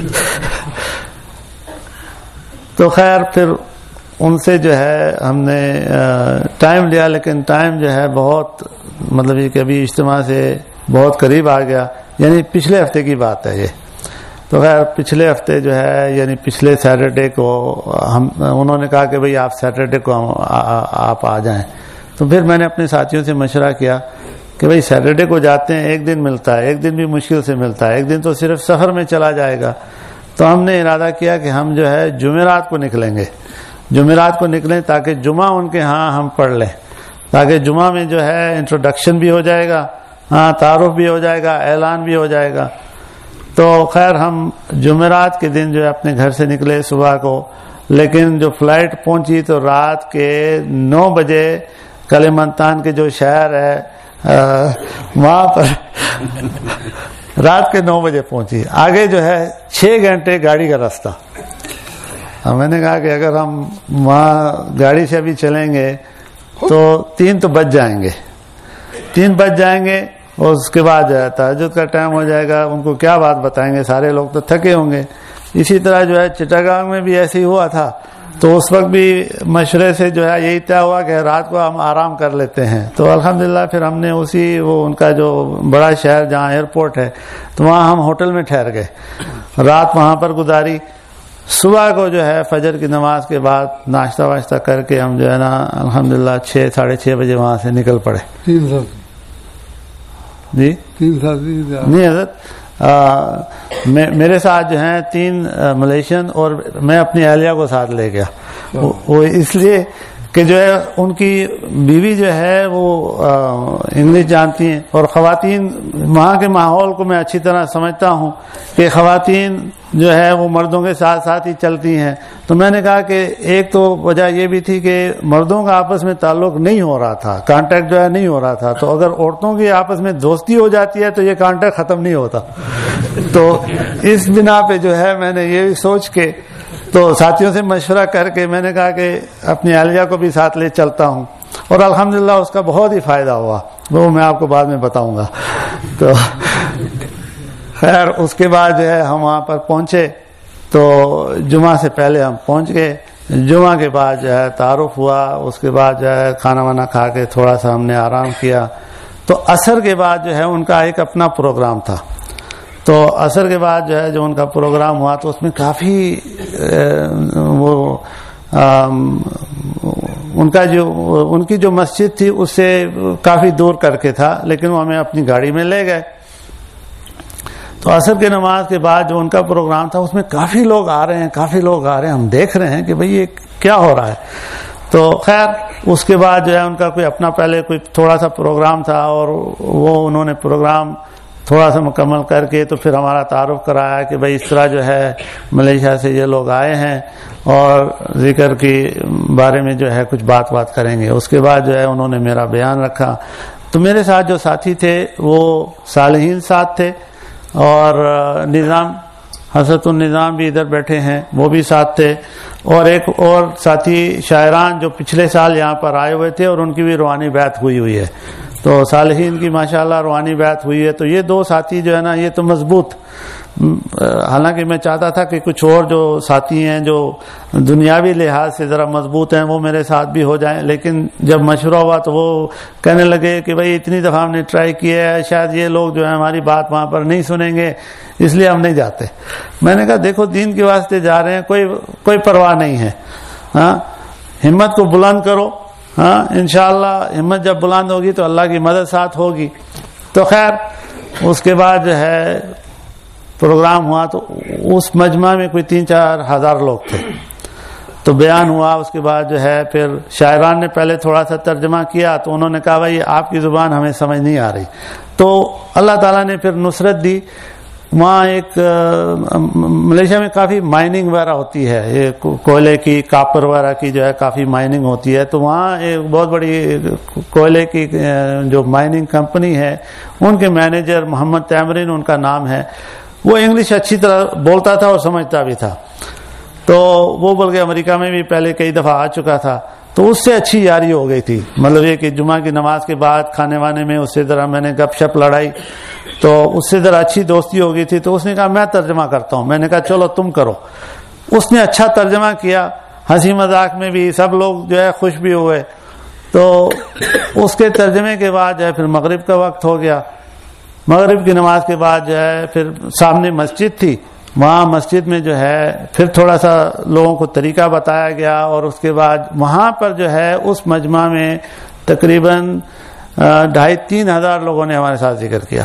تو خیر پھر ان سے جو ہے ہم نے ٹائم لیا, لیکن ٹائم جو ہے بہت مطلب یہ کہ ابھی اجتماع سے بہت قریب آ گیا, یعنی پچھلے ہفتے کی بات ہے یہ. تو خیر پچھلے ہفتے جو ہے یعنی پچھلے سیٹرڈے کو انہوں نے کہا کہ بھئی آپ سیٹرڈے کو آپ آ جائیں. تو پھر میں نے اپنے ساتھیوں سے مشورہ کیا کہ بھئی سیٹرڈے کو جاتے ہیں, ایک دن ملتا ہے, ایک دن بھی مشکل سے ملتا ہے, ایک دن تو صرف سفر میں چلا جائے گا. تو ہم نے ارادہ کیا کہ ہم جو ہے جمعرات کو نکلیں گے, جمعرات کو نکلیں تاکہ جمعہ ان کے ہاں ہم پڑھ لیں, تاکہ جمعہ میں جو ہے انٹروڈکشن بھی ہو جائے گا, ہاں تعارف بھی ہو جائے گا, اعلان بھی ہو جائے گا. تو خیر ہم جمعرات کے دن جو ہے اپنے گھر سے نکلے صبح کو, لیکن جو فلائٹ پہنچی تو رات کے 9 بجے کلیمنتان کے جو شہر ہے وہاں پر رات کے 9 بجے پہنچی. آگے جو ہے 6 گھنٹے گاڑی کا راستہ. میں نے کہا کہ اگر ہم وہاں گاڑی سے ابھی چلیں گے تو 3 تو بج جائیں گے, 3 بج جائیں گے, اور اس کے بعد جو ہے تہجد کا ٹائم ہو جائے گا. ان کو کیا بات بتائیں گے, سارے لوگ تو تھکے ہوں گے. اسی طرح جو ہے چٹاگانگ میں بھی ایسے ہی ہوا تھا. تو اس وقت بھی مشورے سے جو ہے یہی طے ہوا کہ رات کو ہم آرام کر لیتے ہیں. تو الحمدللہ پھر ہم نے اسی وہ ان کا جو بڑا شہر جہاں ایئرپورٹ ہے تو وہاں ہم ہوٹل میں ٹھہر گئے, رات وہاں پر گزاری. صبح کو جو ہے فجر کی نماز کے بعد ناشتہ واشتہ کر کے ہم جو ہے نا الحمدللہ 6 ساڑھے 6 بجے وہاں سے نکل پڑے. 3 ساتھی جی 3 ساتھی نہیں حضرت, میرے ساتھ جو ہیں 3 ملیشین اور میں اپنی اہلیہ کو ساتھ لے گیا. وہ اس لیے کہ جو ہے ان کی بیوی جو ہے وہ انگلش جانتی ہیں، اور خواتین وہاں کے ماحول کو میں اچھی طرح سمجھتا ہوں کہ خواتین جو ہے وہ مردوں کے ساتھ ساتھ ہی چلتی ہیں. تو میں نے کہا کہ ایک تو وجہ یہ بھی تھی کہ مردوں کا آپس میں تعلق نہیں ہو رہا تھا، کانٹیکٹ جو ہے نہیں ہو رہا تھا. تو اگر عورتوں کی آپس میں دوستی ہو جاتی ہے تو یہ کانٹیکٹ ختم نہیں ہوتا. تو اس بنا پہ جو ہے میں نے یہ سوچ کے تو ساتھیوں سے مشورہ کر کے میں نے کہا کہ اپنی اہلیہ کو بھی ساتھ لے چلتا ہوں، اور الحمدللہ اس کا بہت ہی فائدہ ہوا، وہ میں آپ کو بعد میں بتاؤں گا. تو خیر اس کے بعد جو ہے ہم وہاں پر پہنچے، تو جمعہ سے پہلے ہم پہنچ گئے. جمعہ کے بعد جو ہے تعارف ہوا، اس کے بعد جو ہے کھانا وانا کھا کے تھوڑا سا ہم نے آرام کیا. تو عصر کے بعد جو ہے ان کا ایک اپنا پروگرام تھا. تو عصر کے بعد جو ہے جو ان کا پروگرام ہوا تو اس میں کافی وہ ان کی جو مسجد تھی اس سے کافی دور کر کے تھا، لیکن وہ ہمیں اپنی گاڑی میں لے گئے. تو عصر کی نماز کے بعد جو ان کا پروگرام تھا اس میں کافی لوگ آ رہے ہیں، ہم دیکھ رہے ہیں کہ بھئی یہ کیا ہو رہا ہے. تو خیر اس کے بعد جو ہے ان کا کوئی اپنا پہلے کوئی تھوڑا سا پروگرام تھا، اور وہ انہوں نے پروگرام تھوڑا سا مکمل کر کے تو پھر ہمارا تعارف کرایا کہ بھئی اس طرح جو ہے ملیشیا سے یہ لوگ آئے ہیں اور ذکر کی بارے میں جو ہے کچھ بات کریں گے. اس کے بعد جو ہے انہوں نے میرا بیان رکھا. تو میرے ساتھ جو ساتھی تھے وہ صالحین ساتھ تھے، اور نظام حضرت النظام بھی ادھر بیٹھے ہیں، وہ بھی ساتھ تھے، اور ایک اور ساتھی شاعران جو پچھلے سال یہاں پر آئے ہوئے تھے اور ان کی بھی روحانی بیعت ہوئی ہے. تو صالحین کی ماشاءاللہ روحانی بیعت ہوئی ہے. تو یہ دو ساتھی جو ہے نا یہ تو مضبوط، حالانکہ میں چاہتا تھا کہ کچھ اور جو ساتھی ہیں جو دنیاوی لحاظ سے ذرا مضبوط ہیں وہ میرے ساتھ بھی ہو جائیں، لیکن جب مشورہ ہوا تو وہ کہنے لگے کہ بھئی اتنی دفعہ ہم نے ٹرائی کیا ہے، شاید یہ لوگ جو ہے ہماری بات وہاں پر نہیں سنیں گے، اس لیے ہم نہیں جاتے. میں نے کہا دیکھو دین کے واسطے جا رہے ہیں، کوئی پرواہ نہیں ہے، ہاں ہمت کو بلند کرو، ہاں انشاءاللہ ہمت جب بلند ہوگی تو اللہ کی مدد ساتھ ہوگی. تو خیر اس کے بعد جو ہے پروگرام ہوا تو اس مجمع میں کوئی 3-4 ہزار لوگ تھے. تو بیان ہوا، اس کے بعد جو ہے پھر شاعران نے پہلے تھوڑا سا ترجمہ کیا، تو انہوں نے کہا بھائی آپ کی زبان ہمیں سمجھ نہیں آ رہی. تو اللہ تعالیٰ نے پھر نصرت دی. وہاں ایک ملیشیا میں کافی مائننگ وغیرہ ہوتی ہے، یہ کوئلے کی، کاپر وغیرہ کی جو ہے کافی مائننگ ہوتی ہے. تو وہاں ایک بہت بڑی کوئلے کی جو مائننگ کمپنی ہے، ان کے مینیجر محمد تیمرین ان کا نام ہے، وہ انگلش اچھی طرح بولتا تھا اور سمجھتا بھی تھا. تو وہ بلکہ امریکہ میں بھی پہلے کئی دفعہ آ چکا تھا. تو اس سے اچھی یاری ہو گئی تھی، مطلب یہ کہ جمعہ کی نماز کے بعد کھانے وانے میں اس سے ذرا میں نے گپ شپ لڑائی، تو اس سے ذرا اچھی دوستی ہو گئی تھی. تو اس نے کہا میں ترجمہ کرتا ہوں. میں نے کہا چلو تم کرو. اس نے اچھا ترجمہ کیا، ہنسی مذاق میں بھی سب لوگ جو ہے خوش بھی ہوئے. تو اس کے ترجمے کے بعد جو ہے پھر مغرب کا وقت ہو گیا. مغرب کی نماز کے بعد جو ہے پھر سامنے مسجد تھی، وہاں مسجد میں جو ہے پھر تھوڑا سا لوگوں کو طریقہ بتایا گیا، اور اس کے بعد وہاں پر جو ہے اس مجمع میں تقریباً 2,500-3 ہزار لوگوں نے ہمارے ساتھ ذکر کیا.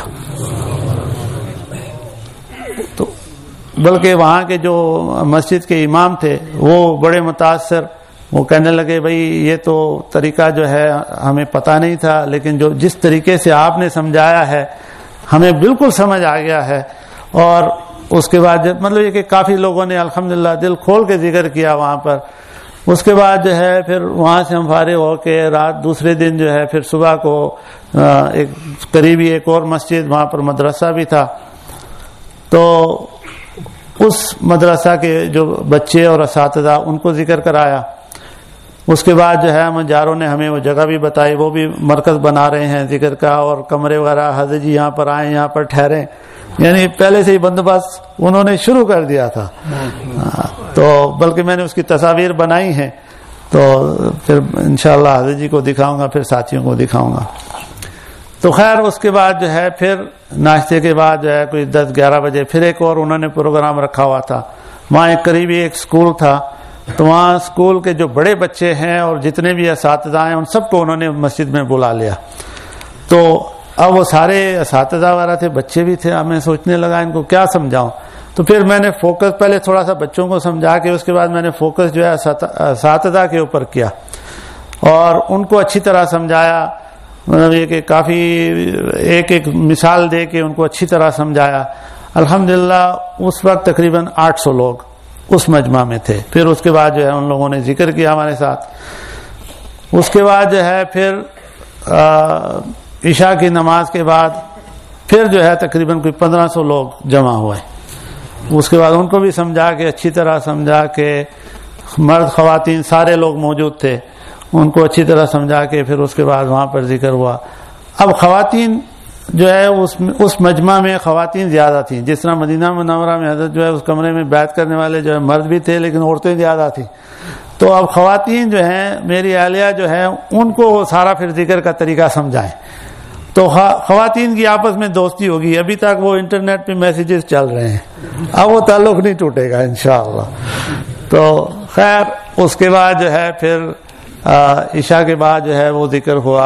تو بلکہ وہاں کے جو مسجد کے امام تھے وہ بڑے متاثر، وہ کہنے لگے بھئی یہ تو طریقہ جو ہے ہمیں پتہ نہیں تھا، لیکن جو جس طریقے سے آپ نے سمجھایا ہے ہمیں بالکل سمجھ آ گیا ہے. اور اس کے بعد مطلب یہ کہ کافی لوگوں نے الحمدللہ دل کھول کے ذکر کیا وہاں پر. اس کے بعد جو ہے پھر وہاں سے ہم فارغ ہو کے رات دوسرے دن جو ہے پھر صبح کو ایک قریبی ایک اور مسجد، وہاں پر مدرسہ بھی تھا. تو اس مدرسہ کے جو بچے اور اساتذہ ان کو ذکر کرایا. اس کے بعد جو ہے مجاروں نے ہمیں وہ جگہ بھی بتائی، وہ بھی مرکز بنا رہے ہیں ذکر کا، اور کمرے وغیرہ حضرت جی یہاں پر آئیں، یہاں پر ٹھہریں، یعنی پہلے سے ہی بندوبست انہوں نے شروع کر دیا تھا. تو بلکہ میں نے اس کی تصاویر بنائی ہیں، تو پھر انشاءاللہ حضرت جی کو دکھاؤں گا، پھر ساتھیوں کو دکھاؤں گا. تو خیر اس کے بعد جو ہے پھر ناشتے کے بعد جو ہے کوئی 10-11 بجے پھر ایک اور انہوں نے پروگرام رکھا ہوا تھا. وہاں ایک قریبی ایک اسکول تھا، تو وہاں اسکول کے جو بڑے بچے ہیں اور جتنے بھی اساتذہ ہیں ان سب کو انہوں نے مسجد میں بلا لیا. تو اب وہ سارے اساتذہ وغیرہ تھے، بچے بھی تھے. اب میں سوچنے لگا ان کو کیا سمجھاؤں. تو پھر میں نے فوکس پہلے تھوڑا سا بچوں کو سمجھا کے اس کے بعد میں نے فوکس جو ہے اساتذہ کے اوپر کیا. اور ان کو اچھی طرح سمجھایا، مطلب یہ کہ کافی ایک ایک مثال دے کے ان کو اچھی طرح سمجھایا. الحمدللہ اس وقت تقریباً 800 لوگ اس مجمع میں تھے. پھر اس کے بعد جو ہے ان لوگوں نے ذکر کیا ہمارے ساتھ. اس کے بعد جو ہے پھر عشاء کی نماز کے بعد پھر جو ہے تقریباً کوئی 1500 لوگ جمع ہوئے. اس کے بعد ان کو بھی سمجھا کے اچھی طرح سمجھا کے، مرد خواتین سارے لوگ موجود تھے، ان کو اچھی طرح سمجھا کے پھر اس کے بعد وہاں پر ذکر ہوا. اب خواتین جو ہے اس مجمع میں خواتین زیادہ تھیں. جس طرح مدینہ منورہ میں حضرت جو ہے اس کمرے میں بیعت کرنے والے جو ہے مرد بھی تھے لیکن عورتیں زیادہ تھیں. تو اب خواتین جو ہیں میری اہلیہ جو ہے ان کو سارا پھر ذکر کا طریقہ سمجھائیں. تو خواتین کی آپس میں دوستی ہوگی. ابھی تک وہ انٹرنیٹ پہ میسیجز چل رہے ہیں، اب وہ تعلق نہیں ٹوٹے گا انشاءاللہ. تو خیر اس کے بعد جو ہے پھر عشاء کے بعد جو ہے وہ ذکر ہوا.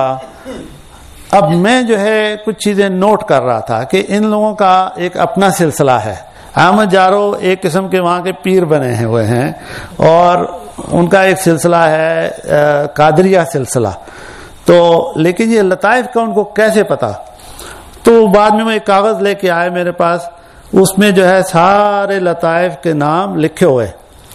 اب میں جو ہے کچھ چیزیں نوٹ کر رہا تھا کہ ان لوگوں کا ایک اپنا سلسلہ ہے. احمد جارو ایک قسم کے وہاں کے پیر بنے ہوئے ہیں اور ان کا ایک سلسلہ ہے قادریہ سلسلہ. تو لیکن یہ لطائف کا ان کو کیسے پتا؟ تو بعد میں وہ ایک کاغذ لے کے آئے میرے پاس، اس میں جو ہے سارے لطائف کے نام لکھے ہوئے.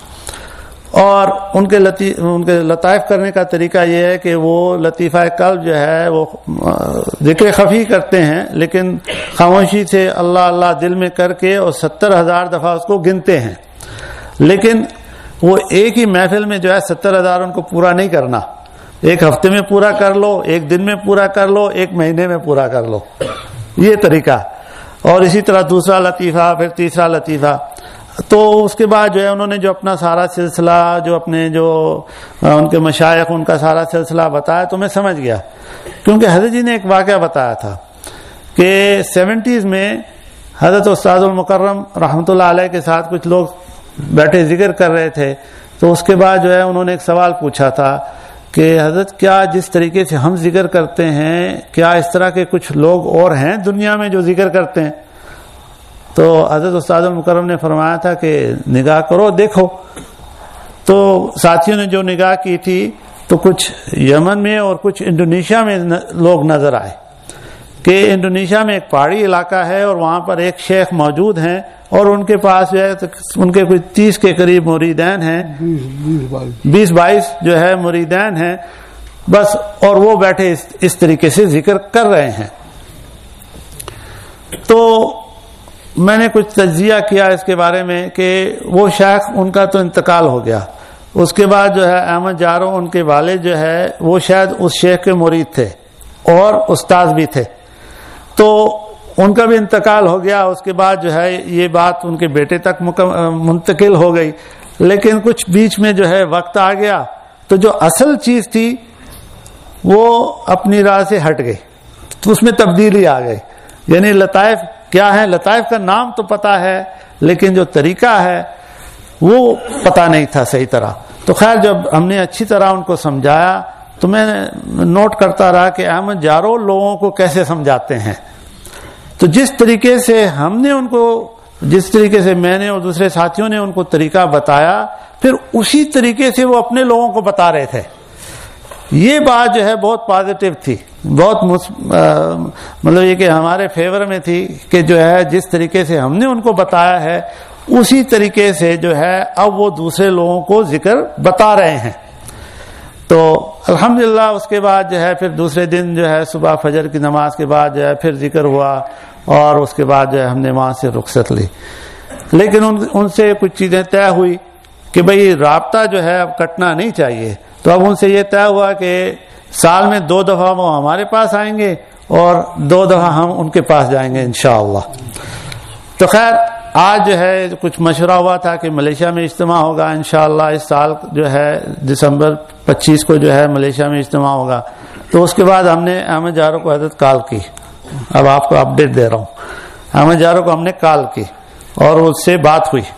اور ان کے لطائف کرنے کا طریقہ یہ ہے کہ وہ لطیفہ قلب جو ہے وہ ذکر خفی کرتے ہیں لیکن خاموشی سے اللہ اللہ دل میں کر کے اور 70,000 دفعہ اس کو گنتے ہیں. لیکن وہ ایک ہی محفل میں جو ہے 70,000 ان کو پورا نہیں کرنا. ایک ہفتے میں پورا کر لو، ایک دن میں پورا کر لو، ایک مہینے میں پورا کر لو، یہ طریقہ. اور اسی طرح دوسرا لطیفہ، پھر تیسرا لطیفہ. تو اس کے بعد جو ہے انہوں نے جو اپنا سارا سلسلہ، جو اپنے جو ان کے مشائخ ان کا سارا سلسلہ بتایا تو میں سمجھ گیا. کیونکہ حضرت جی نے ایک واقعہ بتایا تھا کہ 70s میں حضرت استاد المکرم رحمۃ اللہ علیہ کے ساتھ کچھ لوگ بیٹھے ذکر کر رہے تھے. تو اس کے بعد جو ہے انہوں نے ایک سوال پوچھا تھا کہ حضرت کیا جس طریقے سے ہم ذکر کرتے ہیں کیا اس طرح کے کچھ لوگ اور ہیں دنیا میں جو ذکر کرتے ہیں؟ تو حضرت استاد المکرم نے فرمایا تھا کہ نگاہ کرو دیکھو. تو ساتھیوں نے جو نگاہ کی تھی تو کچھ یمن میں اور کچھ انڈونیشیا میں لوگ نظر آئے کہ انڈونیشیا میں ایک پہاڑی علاقہ ہے اور وہاں پر ایک شیخ موجود ہیں اور ان کے پاس جو ہے ان کے کچھ 30 کے قریب مریدین ہیں، 20-22 جو ہے مریدین ہیں بس. اور وہ بیٹھے اس طریقے سے ذکر کر رہے ہیں. تو میں نے کچھ تجزیہ کیا اس کے بارے میں کہ وہ شیخ ان کا تو انتقال ہو گیا. اس کے بعد جو ہے احمد جارو ان کے والد جو ہے وہ شاید اس شیخ کے مرید تھے اور استاد بھی تھے. تو ان کا بھی انتقال ہو گیا. اس کے بعد جو ہے یہ بات ان کے بیٹے تک منتقل ہو گئی. لیکن کچھ بیچ میں جو ہے وقت آ گیا تو جو اصل چیز تھی وہ اپنی راہ سے ہٹ گئی. تو اس میں تبدیلی آ گئی. یعنی لطائف کیا ہے؟ لطائف کا نام تو پتا ہے لیکن جو طریقہ ہے وہ پتا نہیں تھا صحیح طرح. تو خیر جب ہم نے اچھی طرح ان کو سمجھایا تو میں نوٹ کرتا رہا کہ احمد جارو لوگوں کو کیسے سمجھاتے ہیں. تو جس طریقے سے ہم نے ان کو، جس طریقے سے میں نے اور دوسرے ساتھیوں نے ان کو طریقہ بتایا پھر اسی طریقے سے وہ اپنے لوگوں کو بتا رہے تھے. یہ بات جو ہے بہت پازیٹیو تھی، بہت مطلب یہ کہ ہمارے فیور میں تھی کہ جو ہے جس طریقے سے ہم نے ان کو بتایا ہے اسی طریقے سے جو ہے اب وہ دوسرے لوگوں کو ذکر بتا رہے ہیں. تو الحمدللہ اس کے بعد جو ہے پھر دوسرے دن جو ہے صبح فجر کی نماز کے بعد جو ہے پھر ذکر ہوا اور اس کے بعد جو ہے ہم نے وہاں سے رخصت لی. لیکن ان سے کچھ چیزیں طے ہوئی کہ بھئی رابطہ جو ہے اب کٹنا نہیں چاہیے. تو اب ان سے یہ طے ہوا کہ سال میں 2 دفعہ وہ ہمارے پاس آئیں گے اور 2 دفعہ ہم ان کے پاس جائیں گے انشاءاللہ. تو خیر آج جو ہے کچھ مشورہ ہوا تھا کہ ملیشیا میں اجتماع ہوگا انشاءاللہ. اس سال جو ہے دسمبر 25 کو جو ہے ملیشیا میں اجتماع ہوگا. تو اس کے بعد ہم نے احمد جارو کو حضرت کال کی. اب آپ کو اپڈیٹ دے رہا ہوں. احمد جارو کو ہم نے کال کی اور اس سے بات ہوئی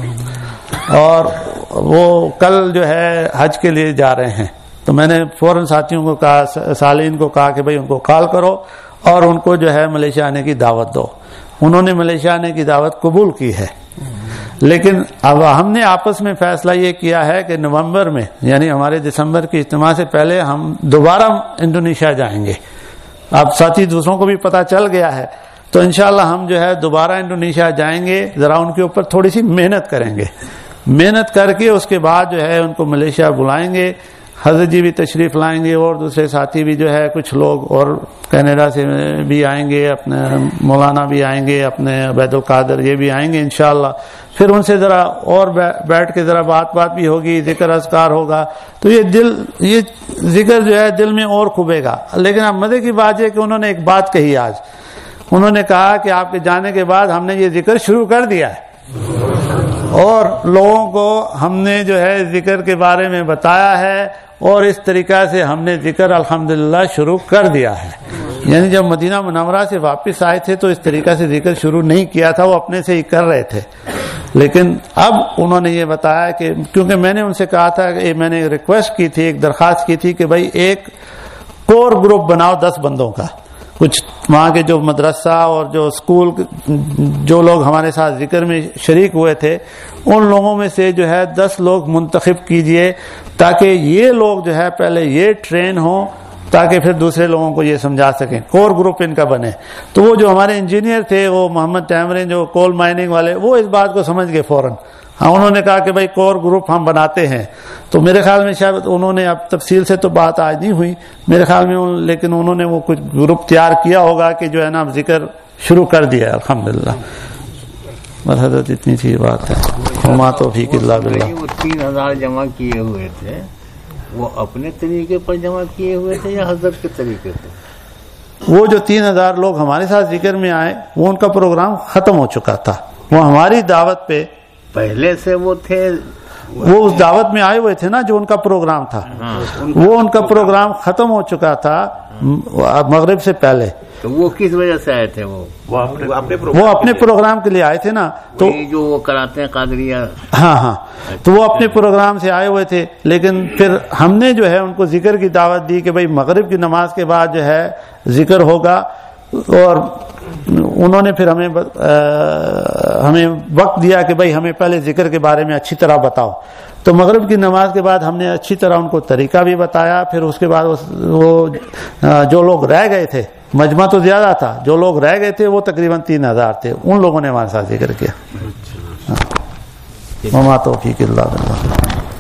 اور وہ کل جو ہے حج کے لیے جا رہے ہیں. تو میں نے فوراً ساتھیوں کو کہا، سالین کو کہا کہ بھئی ان کو کال کرو اور ان کو جو ہے ملیشیا آنے کی دعوت دو. انہوں نے ملیشیا آنے کی دعوت قبول کی ہے. لیکن اب ہم نے آپس میں فیصلہ یہ کیا ہے کہ نومبر میں یعنی ہمارے دسمبر کے اجتماع سے پہلے ہم دوبارہ انڈونیشیا جائیں گے. اب ساتھی دوسروں کو بھی پتہ چل گیا ہے تو انشاءاللہ ہم جو ہے دوبارہ انڈونیشیا جائیں گے, ذرا ان کے اوپر تھوڑی سی محنت کریں گے, محنت کر کے اس کے بعد جو ہے ان کو ملیشیا بلائیں گے. حضرت جی بھی تشریف لائیں گے اور دوسرے ساتھی بھی جو ہے کچھ لوگ اور کینیڈا سے بھی آئیں گے, اپنے مولانا بھی آئیں گے, اپنے عبید القادر یہ بھی آئیں گے انشاءاللہ. پھر ان سے ذرا اور بیٹھ کے ذرا بات بھی ہوگی, ذکر اذکار ہوگا تو یہ ذکر جو ہے دل میں اور کھبے گا. لیکن اب مزے کی بات یہ کہ انہوں نے ایک بات کہی آج, انہوں نے کہا کہ آپ کے جانے کے بعد ہم نے یہ ذکر شروع کر دیا ہے اور لوگوں کو ہم نے جو ہے ذکر کے بارے میں بتایا ہے اور اس طریقہ سے ہم نے ذکر الحمدللہ شروع کر دیا ہے. یعنی جب مدینہ منورہ سے واپس آئے تھے تو اس طریقہ سے ذکر شروع نہیں کیا تھا, وہ اپنے سے ہی کر رہے تھے. لیکن اب انہوں نے یہ بتایا کہ کیونکہ میں نے ان سے کہا تھا کہ میں نے ریکویسٹ کی تھی, ایک درخواست کی تھی کہ بھائی ایک کور گروپ بناؤ 10 بندوں کا, کچھ وہاں کے جو مدرسہ اور جو اسکول جو لوگ ہمارے ساتھ ذکر میں شریک ہوئے تھے ان لوگوں میں سے جو ہے 10 لوگ منتخب کیجئے تاکہ یہ لوگ جو ہے پہلے یہ ٹرین ہوں تاکہ پھر دوسرے لوگوں کو یہ سمجھا سکیں, کور گروپ ان کا بنے. تو وہ جو ہمارے انجینئر تھے وہ محمد ٹیمرین جو کول مائننگ والے, وہ اس بات کو سمجھ گئے فوراً. ہاں انہوں نے کہا کہ بھائی کور گروپ ہم بناتے ہیں. تو میرے خیال میں شاید انہوں نے, اب تفصیل سے تو بات آج نہیں ہوئی میرے خیال میں, لیکن انہوں نے وہ کچھ گروپ تیار کیا ہوگا کہ جو ہے نا ذکر شروع کر دیا ہے الحمدللہ. بس حضرت اتنی سی بات ہے. وما توفیق الا باللہ. وہ 3000 جمع کیے ہوئے تھے, وہ اپنے طریقے پر جمع کیے ہوئے تھے یا حضرت کے طریقے سے؟ وہ جو 3000 لوگ ہمارے ساتھ ذکر میں آئے وہ ان کا پروگرام ختم ہو چکا تھا. وہ ہماری دعوت پہ پہلے سے وہ تھے, وہ اس دعوت میں آئے ہوئے تھے نا جو ان کا پروگرام تھا. وہ ان کا پروگرام ختم ہو چکا تھا مغرب سے پہلے. تو وہ کس وجہ سے آئے تھے؟ وہ اپنے پروگرام کے لیے آئے تھے نا, تو جو وہ کراتے ہیں قادریہ. ہاں تو وہ اپنے پروگرام سے آئے ہوئے تھے. لیکن پھر ہم نے جو ہے ان کو ذکر کی دعوت دی کہ بھائی مغرب کی نماز کے بعد جو ہے ذکر ہوگا, اور انہوں نے پھر ہمیں وقت دیا کہ بھائی ہمیں پہلے ذکر کے بارے میں اچھی طرح بتاؤ. تو مغرب کی نماز کے بعد ہم نے اچھی طرح ان کو طریقہ بھی بتایا. پھر اس کے بعد وہ جو لوگ رہ گئے تھے, مجمع تو زیادہ تھا, جو لوگ رہ گئے تھے وہ تقریباً 3000 تھے, ان لوگوں نے ہمارے ساتھ ذکر کیا. وما توفیق الا باللہ.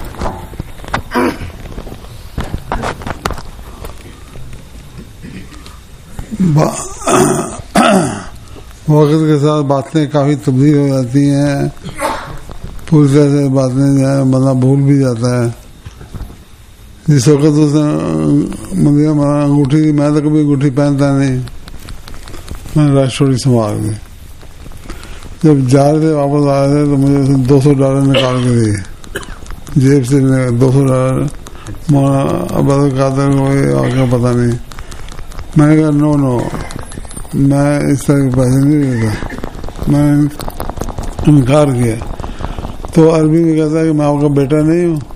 وقت کے ساتھ باتیں کافی تبدیل ہو جاتی ہیں, پوری طرح سے باتیں جو ہے بندہ بھول بھی جاتا ہے. جس وقت اس نے انگوٹھی, میں تو کبھی انگوٹھی پہنتا نہیں, میں نے راشٹری سنبھال دی. جب جا رہے تھے واپس آ رہے تھے تو مجھے $200 نکال کے دیے جیب سے. $200 عبد القادر کو آگے پتہ نہیں. میں نے کہا نو میں اس طرح کے پیسے نہیں دیتا, میں نے انکار کیا. تو عربی میں کہتا ہے کہ میں آپ کا بیٹا نہیں ہوں.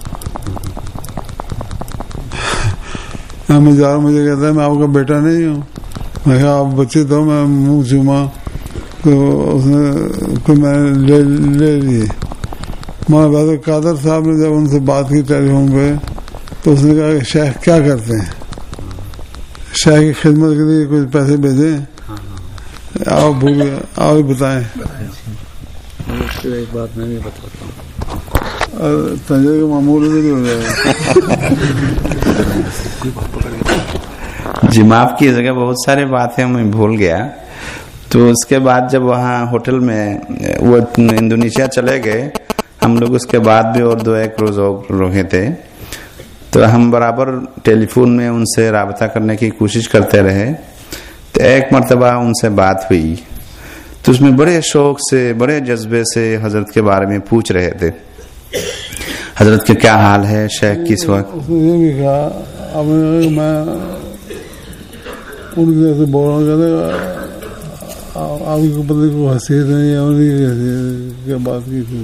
میں جا رہا ہوں, مجھے کہتا ہے میں آپ کا بیٹا نہیں ہوں. میں کہا آپ بچے تو, میں منہ چوما تو اس نے میں لے لیے. مولانا عبید القادر صاحب نے جب ان سے بات کی ٹیلی فون پہ تو اس نے کہا کہ شیخ کیا کرتے ہیں, شیخ کی خدمت کے لیے کچھ پیسے بھیجیں, آپ بھول گئے, آپ ہی بتائیں. ایک بات میں بھی بتاتا ہوں, تنجے کا معمول نہیں ہو جائے گا. جی معاف کیجیے گا, بہت سارے باتیں میں بھول گیا. تو اس کے بعد جب وہاں ہوٹل میں وہ انڈونیشیا چلے گئے, ہم لوگ اس کے بعد بھی اور 2-1 روز رہے تھے. تو ہم برابر ٹیلی فون میں ان سے رابطہ کرنے کی کوشش کرتے رہے. تو ایک مرتبہ ان سے بات ہوئی تو اس میں بڑے شوق سے, بڑے جذبے سے حضرت کے بارے میں پوچھ رہے تھے, حضرت کے کیا حال ہے, شیخ کس وقت. اس نے یہ بھی کہا, اب میں ان کی سے بول رہا ہوں, آپ کو پتہ کو حیثیت نہیں ہے, انہیں کی بات کی تھی.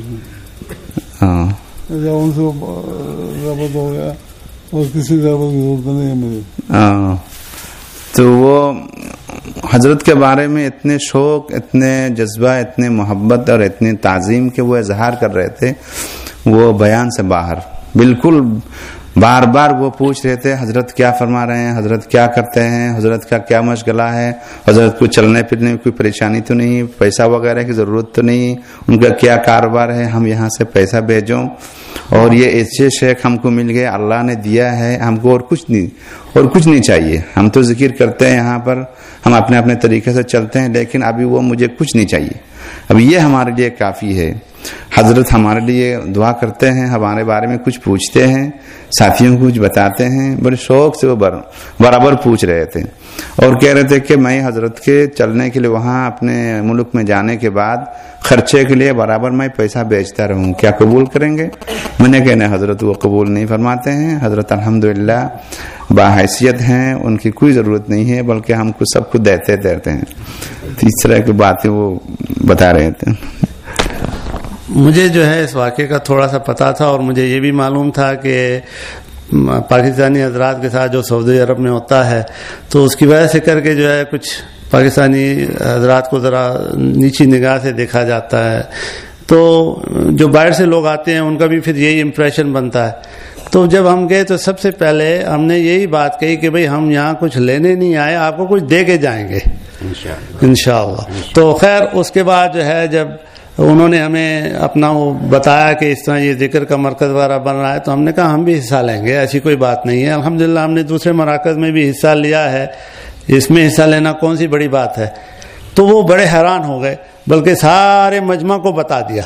جب ان سے رابط ہو گیا اور کسی رابط کی ضرورت نہیں ہے مجھے. تو وہ حضرت کے بارے میں اتنے شوق، اتنے جذبہ، اتنے محبت اور اتنی تعظیم کے وہ اظہار کر رہے تھے، وہ بیان سے باہر، بالکل بار بار وہ پوچھ رہے تھے حضرت کیا فرما رہے ہیں، حضرت کیا کرتے ہیں، حضرت کا کیا مشغلہ ہے، حضرت کو چلنے پھرنے میں کوئی پریشانی تو نہیں، پیسہ وغیرہ کی ضرورت تو نہیں، ان کا کیا کاروبار ہے، ہم یہاں سے پیسہ بھیجوں، اور یہ ایسے شیخ ہم کو مل گئے، اللہ نے دیا ہے ہم کو، اور کچھ نہیں چاہیے، ہم تو ذکر کرتے ہیں یہاں پر، ہم اپنے طریقے سے چلتے ہیں، لیکن ابھی وہ مجھے کچھ نہیں چاہیے، اب یہ ہمارے لیے کافی ہے۔ حضرت ہمارے لیے دعا کرتے ہیں، ہمارے بارے میں کچھ پوچھتے ہیں، ساتھیوں کو کچھ بتاتے ہیں، بڑے شوق سے وہ برابر پوچھ رہے تھے، اور کہہ رہے تھے کہ میں حضرت کے چلنے کے لیے وہاں اپنے ملک میں جانے کے بعد خرچے کے لیے برابر میں پیسہ بیچتا رہوں، کیا قبول کریں گے؟ میں نے کہنا حضرت وہ قبول نہیں فرماتے ہیں، حضرت الحمدللہ باحیثیت ہیں، ان کی کوئی ضرورت نہیں ہے، بلکہ ہم کو سب کو دیتے ہیں۔ تو اس طرح کی باتیں وہ بتا رہے تھے۔ مجھے جو ہے اس واقعے کا تھوڑا سا پتا تھا، اور مجھے یہ بھی معلوم تھا کہ پاکستانی حضرات کے ساتھ جو سعودی عرب میں ہوتا ہے تو اس کی وجہ سے کر کے جو ہے کچھ پاکستانی حضرات کو ذرا نیچی نگاہ سے دیکھا جاتا ہے، تو جو باہر سے لوگ آتے ہیں ان کا بھی پھر یہی امپریشن بنتا ہے۔ تو جب ہم گئے تو سب سے پہلے ہم نے یہی بات کہی کہ بھئی ہم یہاں کچھ لینے نہیں آئے، آپ کو کچھ دے کے جائیں گے انشاءاللہ۔ تو خیر اس کے بعد جو ہے جب انہوں نے ہمیں اپنا وہ بتایا کہ اس طرح یہ ذکر کا مرکز وغیرہ بن رہا ہے، تو ہم نے کہا ہم بھی حصہ لیں گے، ایسی کوئی بات نہیں ہے، الحمدللہ ہم نے دوسرے مراکز میں بھی حصہ لیا ہے، اس میں حصہ لینا کون سی بڑی بات ہے۔ تو وہ بڑے حیران ہو گئے، بلکہ سارے مجمع کو بتا دیا۔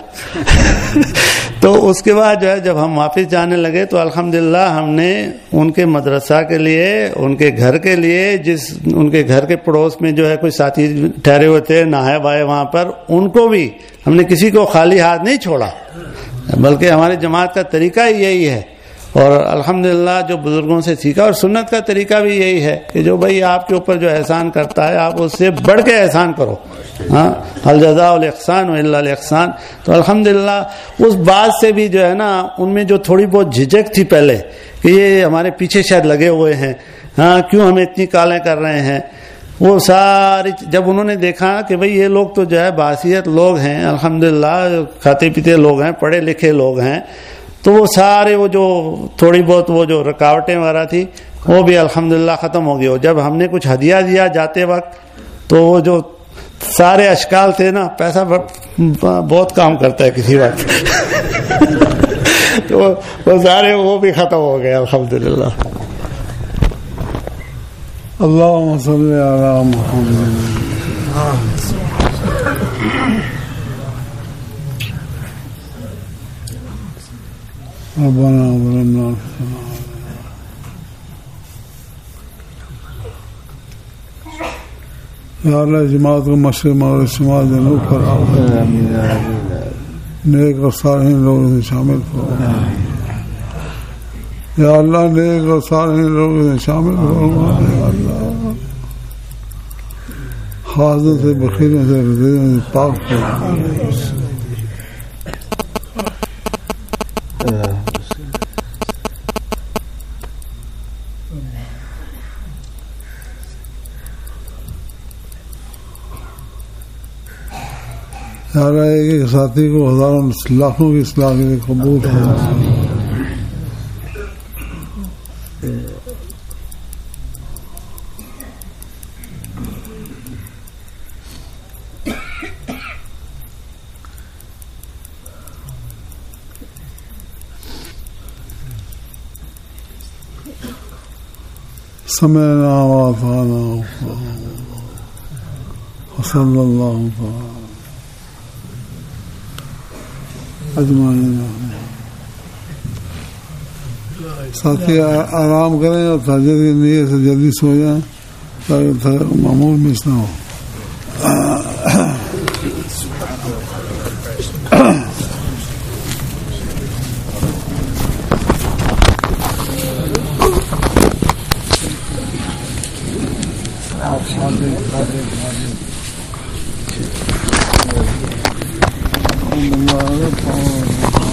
تو اس کے بعد جو ہے جب ہم واپس جانے لگے تو الحمدللہ ہم نے ان کے مدرسہ کے لیے، ان کے گھر کے لیے، ان کے گھر کے پڑوس میں جو ہے کوئی ساتھی ٹھہرے ہوئے تھے نائب آئے وہاں پر، ان کو بھی ہم نے کسی کو خالی ہاتھ نہیں چھوڑا، بلکہ ہماری جماعت کا طریقہ ہی یہی ہے، اور الحمدللہ جو بزرگوں سے سیکھا، اور سنت کا طریقہ بھی یہی ہے کہ جو بھائی آپ کے اوپر جو احسان کرتا ہے آپ اس سے بڑھ کے احسان کرو، ہاں، الجزاء الاحسان الا الاحسان۔ تو الحمدللہ اس بات سے بھی جو ہے نا ان میں جو تھوڑی بہت جھجک تھی پہلے کہ یہ ہمارے پیچھے شاید لگے ہوئے ہیں، ہاں کیوں ہمیں اتنی کالیں کر رہے ہیں، وہ ساری جب انہوں نے دیکھا کہ بھئی یہ لوگ تو جو ہے باحثیت لوگ ہیں، الحمدللہ کھاتے پیتے لوگ ہیں، پڑھے لکھے لوگ ہیں، تو وہ سارے وہ جو تھوڑی بہت وہ جو رکاوٹیں وغیرہ تھی وہ بھی الحمدللہ ختم ہو گئی۔ اور جب ہم نے کچھ ہدیہ دیا جاتے وقت تو وہ جو سارے اشکال تھے نا، پیسہ بہت کام کرتا ہے کسی وقت، تو وہ سارے وہ بھی ختم ہو گئے الحمدللہ۔ اللهم صل على محمد۔ ربنا ظلمنا یا اللہ جماعت کو مشرق مغرب شمال جنوب پر نیک اور صالحین لوگوں سے شامل کرو، یا اللہ نیک اور صالحین لوگوں سے شامل کرو، یا اللہ حاضر سے بخیروں سے رضیوں سے پاک کرو۔ یا اللہ ایک ساتھی کو ہزاروں لاکھوں کی اصلاح کے لیے قبول کرو۔ سمعنا وأطعنا وصلى الله تعالى اجمعین۔ ساتھی آرام کریں اور تہجد کی نیت سے جلدی سو جائیں تاکہ معمول مس نہ ہو۔ اللہ